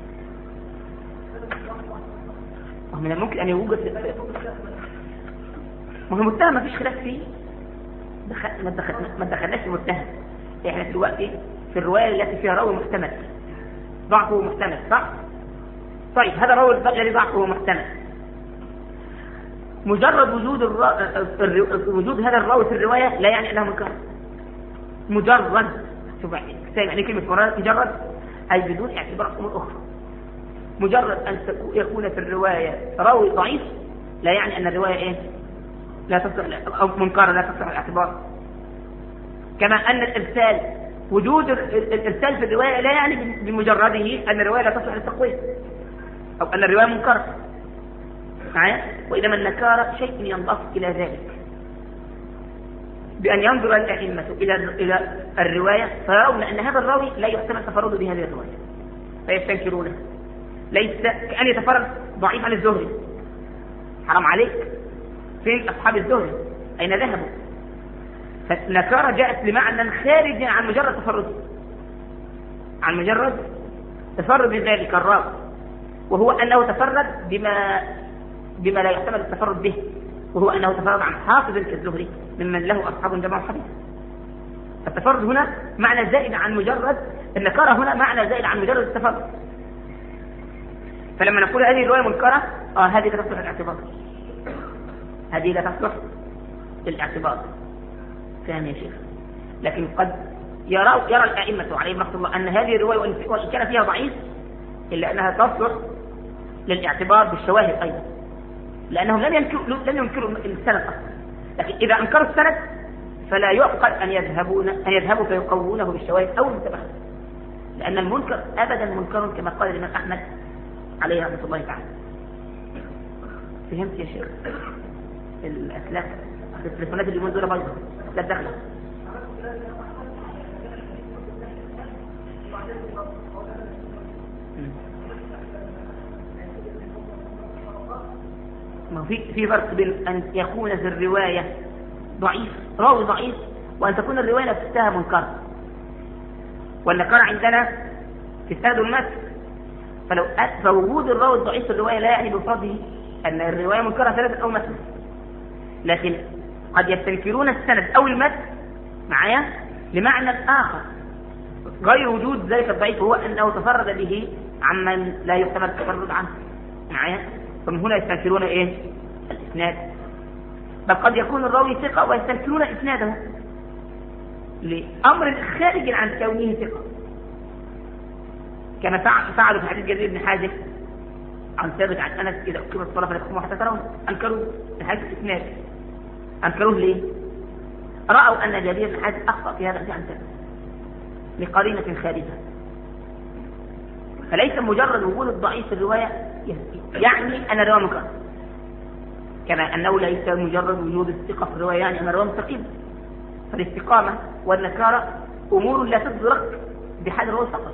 ومن الممكن أن يوجد ما هو متهم ما فيش خلاف فيه، ما دخلناش في متهم. احنا دلوقتي في الرواية التي فيها راوي محتمل ضعفه محتمل، صح؟ طيب هذا راوي الذي ضعفه محتمل، مجرد وجود الرا... وجود هذا الراوي في الرواية لا يعني أنه منكر. مجرد شوف يعني كلمة مجرد أي بدون اعتبار أمور أخرى. مجرد أن يكون في الرواية راوي ضعيف لا يعني أن الرواية إيه؟ لا تصح أو منكرة لا تصح الاعتبار. كما أن الإرسال وجود الإرسال في الرواية لا يعني بمجرده أن الرواية لا تصح للتقوية أو أن الرواية منكرة معايا. وإذا ما النكارة شيء ينضاف إلى ذلك بأن ينظر الأئمة إلى إلى الرواية فيرون أن هذا الراوي لا يحتمل تفرده بهذه الرواية فيستنكرونه. ليس كأن يتفرد ضعيف عن الزهري، حرام عليك، فين أصحاب الزهري أين ذهبوا؟ فالنكارة جاءت لمعنى خارج عن مجرد تفرد عن مجرد تفرد ذلك الراوي، وهو أنه تفرد بما بما لا يحتمل التفرد به، وهو أنه تفرد عن حافظ كالزهري ممن له أصحاب جماعة الحديث. التفرد هنا معنى زائد عن مجرد، النكارة هنا معنى زائد عن مجرد التفرد. فلما نقول هذه الرواية منكرة آه هذه لا تصلح الاعتبار، هذه لا تصلح الاعتبار. فهم يا شيخ؟ لكن قد يرى يرى الأئمة عليهم رحمة الله أن هذه الرواية وإن كان فيها ضعيف إلا أنها تصلح للاعتبار بالشواهد أيضا، لأنهم لم ينكروا لم ينكروا السند أصلا. لكن إذا أنكروا السند فلا يعقل أن يذهبون أن يذهبوا فيقوونه بالشواهد أو المتبعات، لأن المنكر أبدا منكر كما قال الإمام أحمد عليه رحمة الله تعالى. فهمت يا شيخ؟ الأسلاك التليفونات اللي من دول بايظة لا تدخل. ما في في فرق بين أن يكون في الرواية ضعيف راوي ضعيف وأن تكون الرواية نفسها منكرة. والنكارة عندنا في السند والمتن. فلو فوجود الراوي الضعيف في الرواية لا يعني بفرضه أن الرواية منكرة ثلاثة أو متن، لكن قد يستنكرون السند أو المتن معايا لمعنى آخر غير وجود ذلك الضعيف، هو أنه تفرد به عمن لا يحتمل التفرد عنه معايا. فمن هنا يستنكرون إيه؟ الإسناد. بل قد يكون الراوي ثقة ويستنكرون إسناده لأمر خارج عن كونه ثقة، كما فعلوا في حديث جرير بن حازم عن ثابت عن أنس إذا أقيمت الصلاة فلا تقوموا حتى ترون. أنكروا لحاجة الإسناد. أنكروه ليه؟ رأوا أن جرير بن حازم أخطأ في هذا عن ثابت لقرينة خارجة. فليس مجرد وجود الضعيف في الرواية يعني أن الرواية منكرة، كما أنه ليس مجرد وجود الثقة في الرواية يعني أن الرواية مستقيمة. فالاستقامة والنكارة أمور لا تدرك بحال الرواية فقط.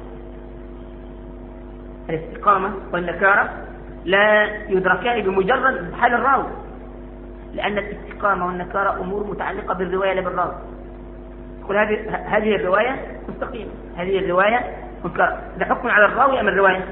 الاستقامة والنكارة لا يدركان بمجرد بحال الراوي، لأن الاستقامة والنكارة أمور متعلقة بالرواية لا بالراوي. يقول هذه هذه الرواية مستقيمة، هذه الرواية منكرة. ده حكم على الراوي أم الرواية؟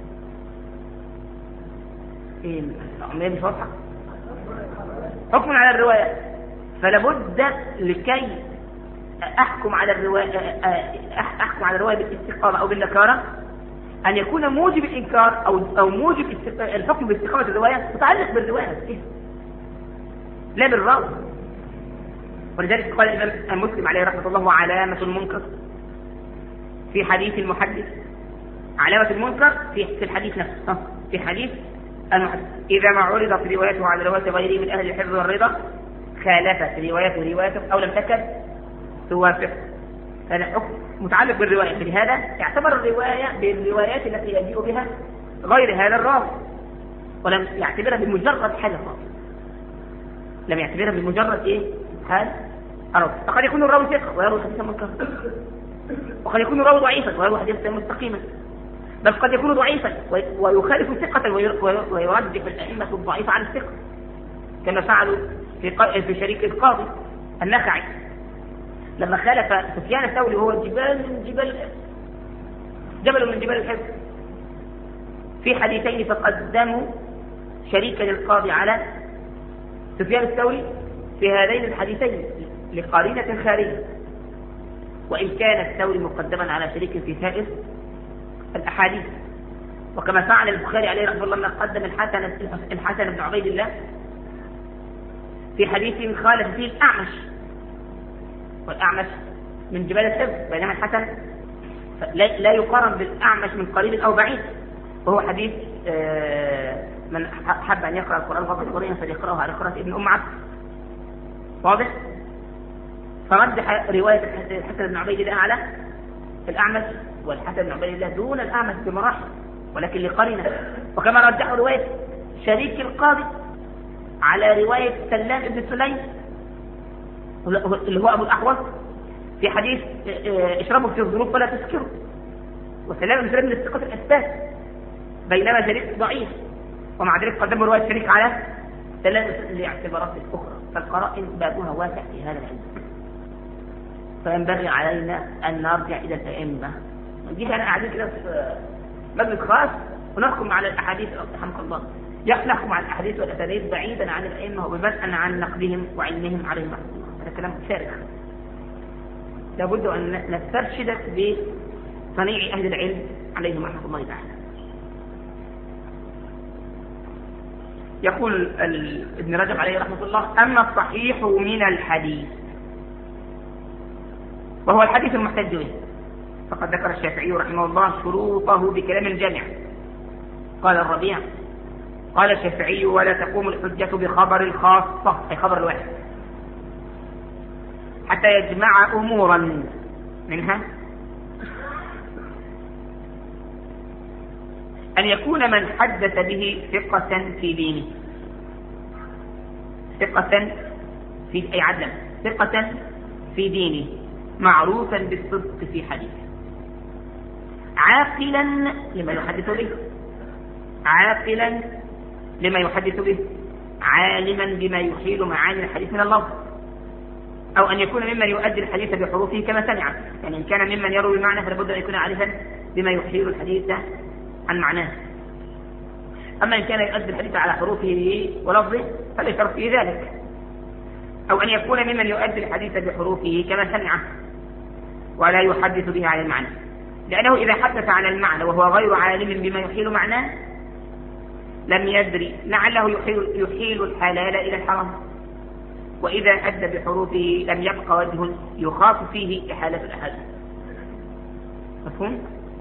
إيه العملية مش واضحة. حكم على الرواية، فلابد لكي أحكم على الرواية أحكم على الرواية بالاستقامة أو بالنكارة أن يكون موجب الإنكار أو أو موجب الحكم باستقامة الرواية متعلق بالرواية لا بالراوي. ولذلك قال الإمام مسلم عليه رحمة الله: وعلامة المنكر في حديث المحدث، علامة المنكر في في الحديث نفسه، في حديث المحدث إذا ما عرضت روايته على رواية غيره من أهل الحفظ والرضا خالفت روايته روايته أو لم تكن توافق. هذا حكم متعلق بالرواية، فلهذا يعتبر الرواية بالروايات التي يجيء بها غير هذا الراوي، ولم يعتبرها بمجرد حال الراوي، لم يعتبرها بمجرد إيه؟ حال الراوي. فقد يكون الراوي ثقة ويروي حديثا منكرا، وقد يكون الراوي ضعيفا ويروي حديثا مستقيما، بل قد يكون ضعيفا ويخالف ثقة ويرجح الأئمة الضعيفة عن الثقة، كما فعلوا في في شريك القاضي النخعي لما خالف سفيان الثوري وهو جبال من جبال جبل من جبال الحفظ في حديثين، فقدموا شريكا للقاضي على سفيان الثوري في هذين الحديثين لقرينة خارجة، وإن كان الثوري مقدما على شريك في سائر الأحاديث. وكما فعل البخاري عليه رحمه الله لما قدم الحسن الحسن بن عبيد الله في حديث خالف فيه الأعمش، والأعمش من جبال الحفظ، بينما الحسن لا يقارن بالأعمش من قريب أو بعيد، وهو حديث من حب أن يقرأ القرآن غض قريبا فليقرأه على قراءة ابن أم عبد. واضح؟ فرجح رواية الحسن بن عبيد الله على الأعمش، والحسن بن عبيد الله دون الأعمش بمراحل ولكن لقرينة. وكما رجحوا رواية شريك القاضي على رواية سلام بن سليم اللي هو أبو الأحوص في حديث اشربوا في الظروف ولا تسكروا، وسلام بن سليم من الثقة الأثبات، بينما شريك ضعيف، ومع ذلك قدموا رواية شريك على سلام لاعتبارات أخرى. فالقرائن بابها واسع في هذا العلم، فينبغي علينا أن نرجع إلى الأئمة. ما نجيش أنا قاعدين كده في مجلس خاص ونحكم على الأحاديث رحمك الله، نحكم على الأحاديث والأسانيد بعيدا عن الأئمة وبدءا عن نقدهم وعلمهم عليهم. هذا كلام فارغ. لابد أن نسترشد بصنيع أهل العلم عليهم رحمة الله تعالى. يقول ابن رجب عليه رحمة الله: أما الصحيح من الحديث وهو الحديث المحتج به، فقد ذكر الشافعي رحمه الله شروطه بكلام الجامع. قال الربيع: قال الشافعي: ولا تقوم الحجة بخبر الخاصة، أي خبر الواحد، حتى يجمع أمورا منها أن يكون من حدث به ثقة في دينه، ثقة في أي عدلا، ثقة في دينه معروفا بالصدق في حديثه، عاقلا لما يحدث به، عاقلا لما يحدث به، عالما بما يحيل معاني الحديث من اللفظ، أو أن يكون ممن يؤدي الحديث بحروفه كما سمع، يعني إن كان ممن يروي المعنى فلابد أن يكون عارفا بما يحيل الحديث عن معناه. أما إن كان يؤدي الحديث على حروفه ولفظه فلا يشترط فيه ذلك، أو أن يكون ممن يؤدي الحديث بحروفه كما سمعه ولا يحدث به عن المعنى، لأنه إذا حدث عن المعنى وهو غير عالم بما يحيل معناه لم يدري لعله يحيل, يحيل الحلال إلى الحرام، وإذا أدى بحروفه لم يبقى وجه يخاف فيه إحالة الأحاديث. مفهوم؟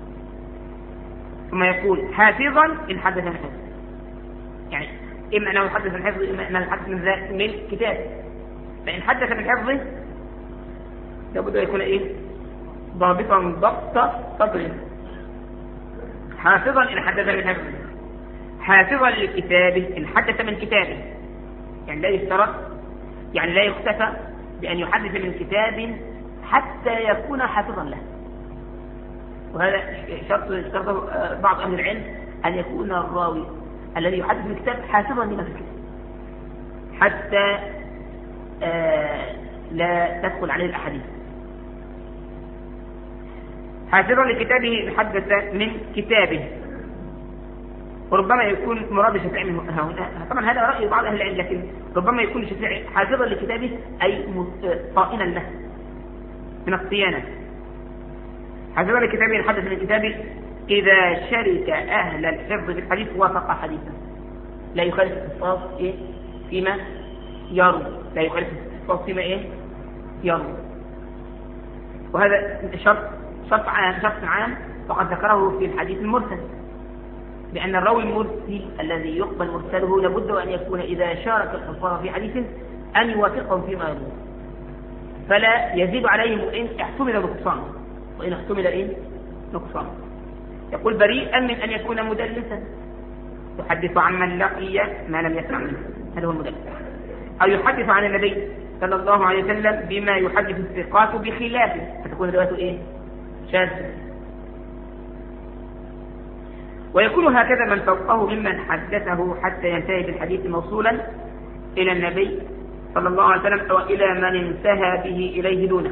ثم يقول حافظا إن حدث من حفظ، يعني إما أنه يحدث من حفظه إما أنه يحدث من ذات من كتاب. فإن حدث من حفظه لابد أن يكون إيه؟ ضابطا ضبط صدر. حافظا إن حدث من حفظه، حافظا لكتابه إن حدث من كتابه، يعني لا يشترط، يعني لا يكتفى بأن يحدث من كتاب حتى يكون حافظا له. وهذا شرط شرطه بعض أهل العلم أن يكون الراوي الذي يحدث من كتاب حافظا لما في الكتاب حتى آه لا تدخل عليه الأحاديث. حافظا لكتابه حدث من كتابه، وربما يكون مراد الشافعي منه هنا، طبعا هذا رأي بعض أهل العلم، لكن ربما يكون الشافعي حافظا لكتابه أي طائنا له من الصيانة. حافظا لكتابه حدث من كتابه إذا شرك أهل الحفظ في الحديث وافق حديثا، لا يخالف الاختصاص إيه فيما يروي، لا يخالف الاختصاص فيما إيه يروي. وهذا شرط شرط عام شرط عام وقد ذكره في الحديث المرسل، بأن الراوي المرسل الذي يقبل مرسله لابد أن يكون إذا شارك الحفاظ في حديث أن يوافقهم فيما يروي، فلا يزيد عليهم وإن احتمل نقصانه وإن احتمل إيه نقصانه. يقول بريئا من أن يكون مدلسا يحدث عن من لقي ما لم يسمع منه، هذا هو المدلس، أو يحدث عن النبي صلى الله عليه وسلم بما يحدث الثقات بخلافه، فتكون روايته إيه شاذة. ويكون هكذا من فوقه ممن حدثه حتى ينتهي بالحديث موصولا إلى النبي صلى الله عليه وسلم أو إلى من انتهى به إليه دونه،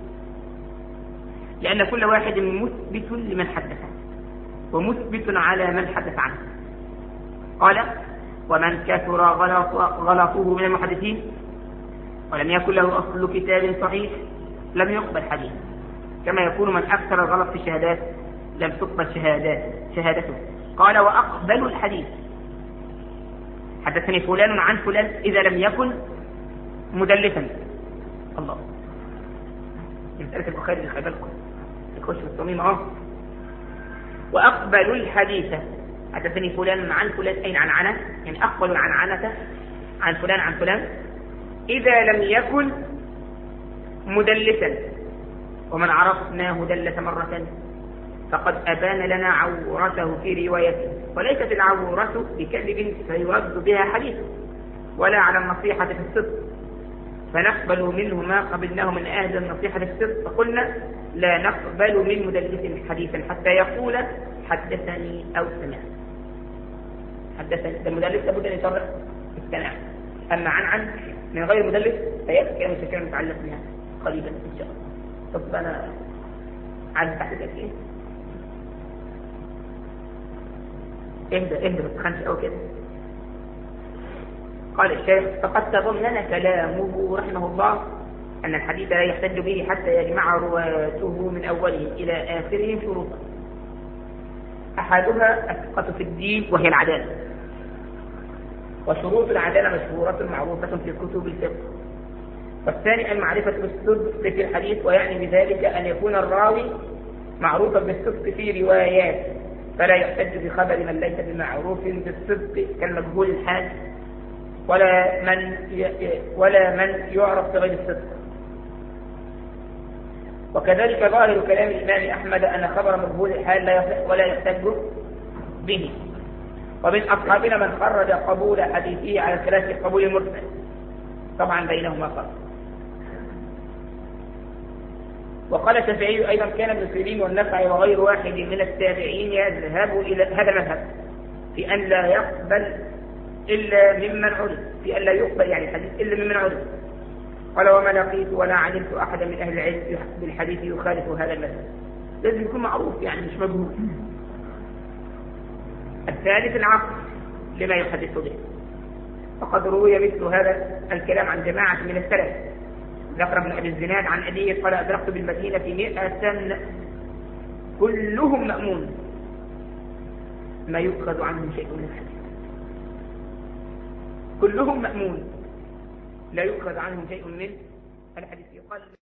لأن كل واحد مثبت لمن حدثه ومثبت على من حدث عنه. قال ومن كثر غلطه من المحدثين ولم يكن له أصل كتاب صحيح لم يقبل حديث، كما يكون من أكثر الغلط في الشهادات لم تقبل شهادات شهادته. قال وأقبل الحديث حدثني فلان عن فلان إذا لم يكن مدلسا. الله مسألة البخاري اللي خبالكم يخش في الصميم اهو. وأقبل الحديث حدثني فلان عن فلان أين عن عنه، يعني أقبل عن عنته عن فلان عن فلان إذا لم يكن مدلسا. ومن عرفناه دلس مرة فقد أبان لنا عورته في روايته، وليست العورة بكذب فيرد بها حديث ولا على النصيحة في الصدق، فنقبل منه ما قبلناه من أهل النصيحة في الصدق، فقلنا لا نقبل من مدلس حديثا حتى يقول حدثني أو سمع. حدثني المدلس لابد أن يصرح السماع، أما عن عن من غير مدلس فيأتي كلام شكرا متعلق بها قريبا إن شاء الله. طب أنا عايز تحت الأكيد اهدى اهدى بتخنش أو كده. قال الشيخ فقد تضمن كلامه رحمه الله أن الحديث لا يحتج به حتى يجمع رواته من أوله إلى آخره شروطا، أحدها الثقة في الدين وهي العدالة، وشروط العدالة مشهورة معروفة في كتب الفقه. والثاني المعرفة بالصدق في الحديث، ويعني بذلك أن يكون الراوي معروفا بالصدق في روايات، فلا يحتج بخبر من ليس بمعروف بالصدق كالمجهول الحال ولا من ولا من يعرف بغير الصدق. وكذلك ظاهر كلام الإمام أحمد أن خبر مجهول الحال لا يصح ولا يحتج به. ومن أصحابنا من خرج قبول حديثه على ثلاث قبول المرسل، طبعا بينهما فرق. وقال الشافعي أيضا كان ابن سيرين والنخعي وغير واحد من التابعين يذهب إلى هذا المذهب في أن لا يقبل إلا ممن عرف، في أن لا يقبل يعني الحديث إلا ممن عرف. قال وما لقيت ولا علمت أحدا من أهل العلم بالحديث يخالف هذا المذهب. لازم يكون معروف يعني مش مجهول. الثالث العقل لما يحدث به، فقد روي مثل هذا الكلام عن جماعة من السلف. ذكر ابن أبي الزناد عن أبي قال أدركت بالمدينة مئة كلهم مأمون ما يؤخذ عنهم شيء من الحديث، كلهم مأمون لا يؤخذ عنهم شيء من الحديث. يقال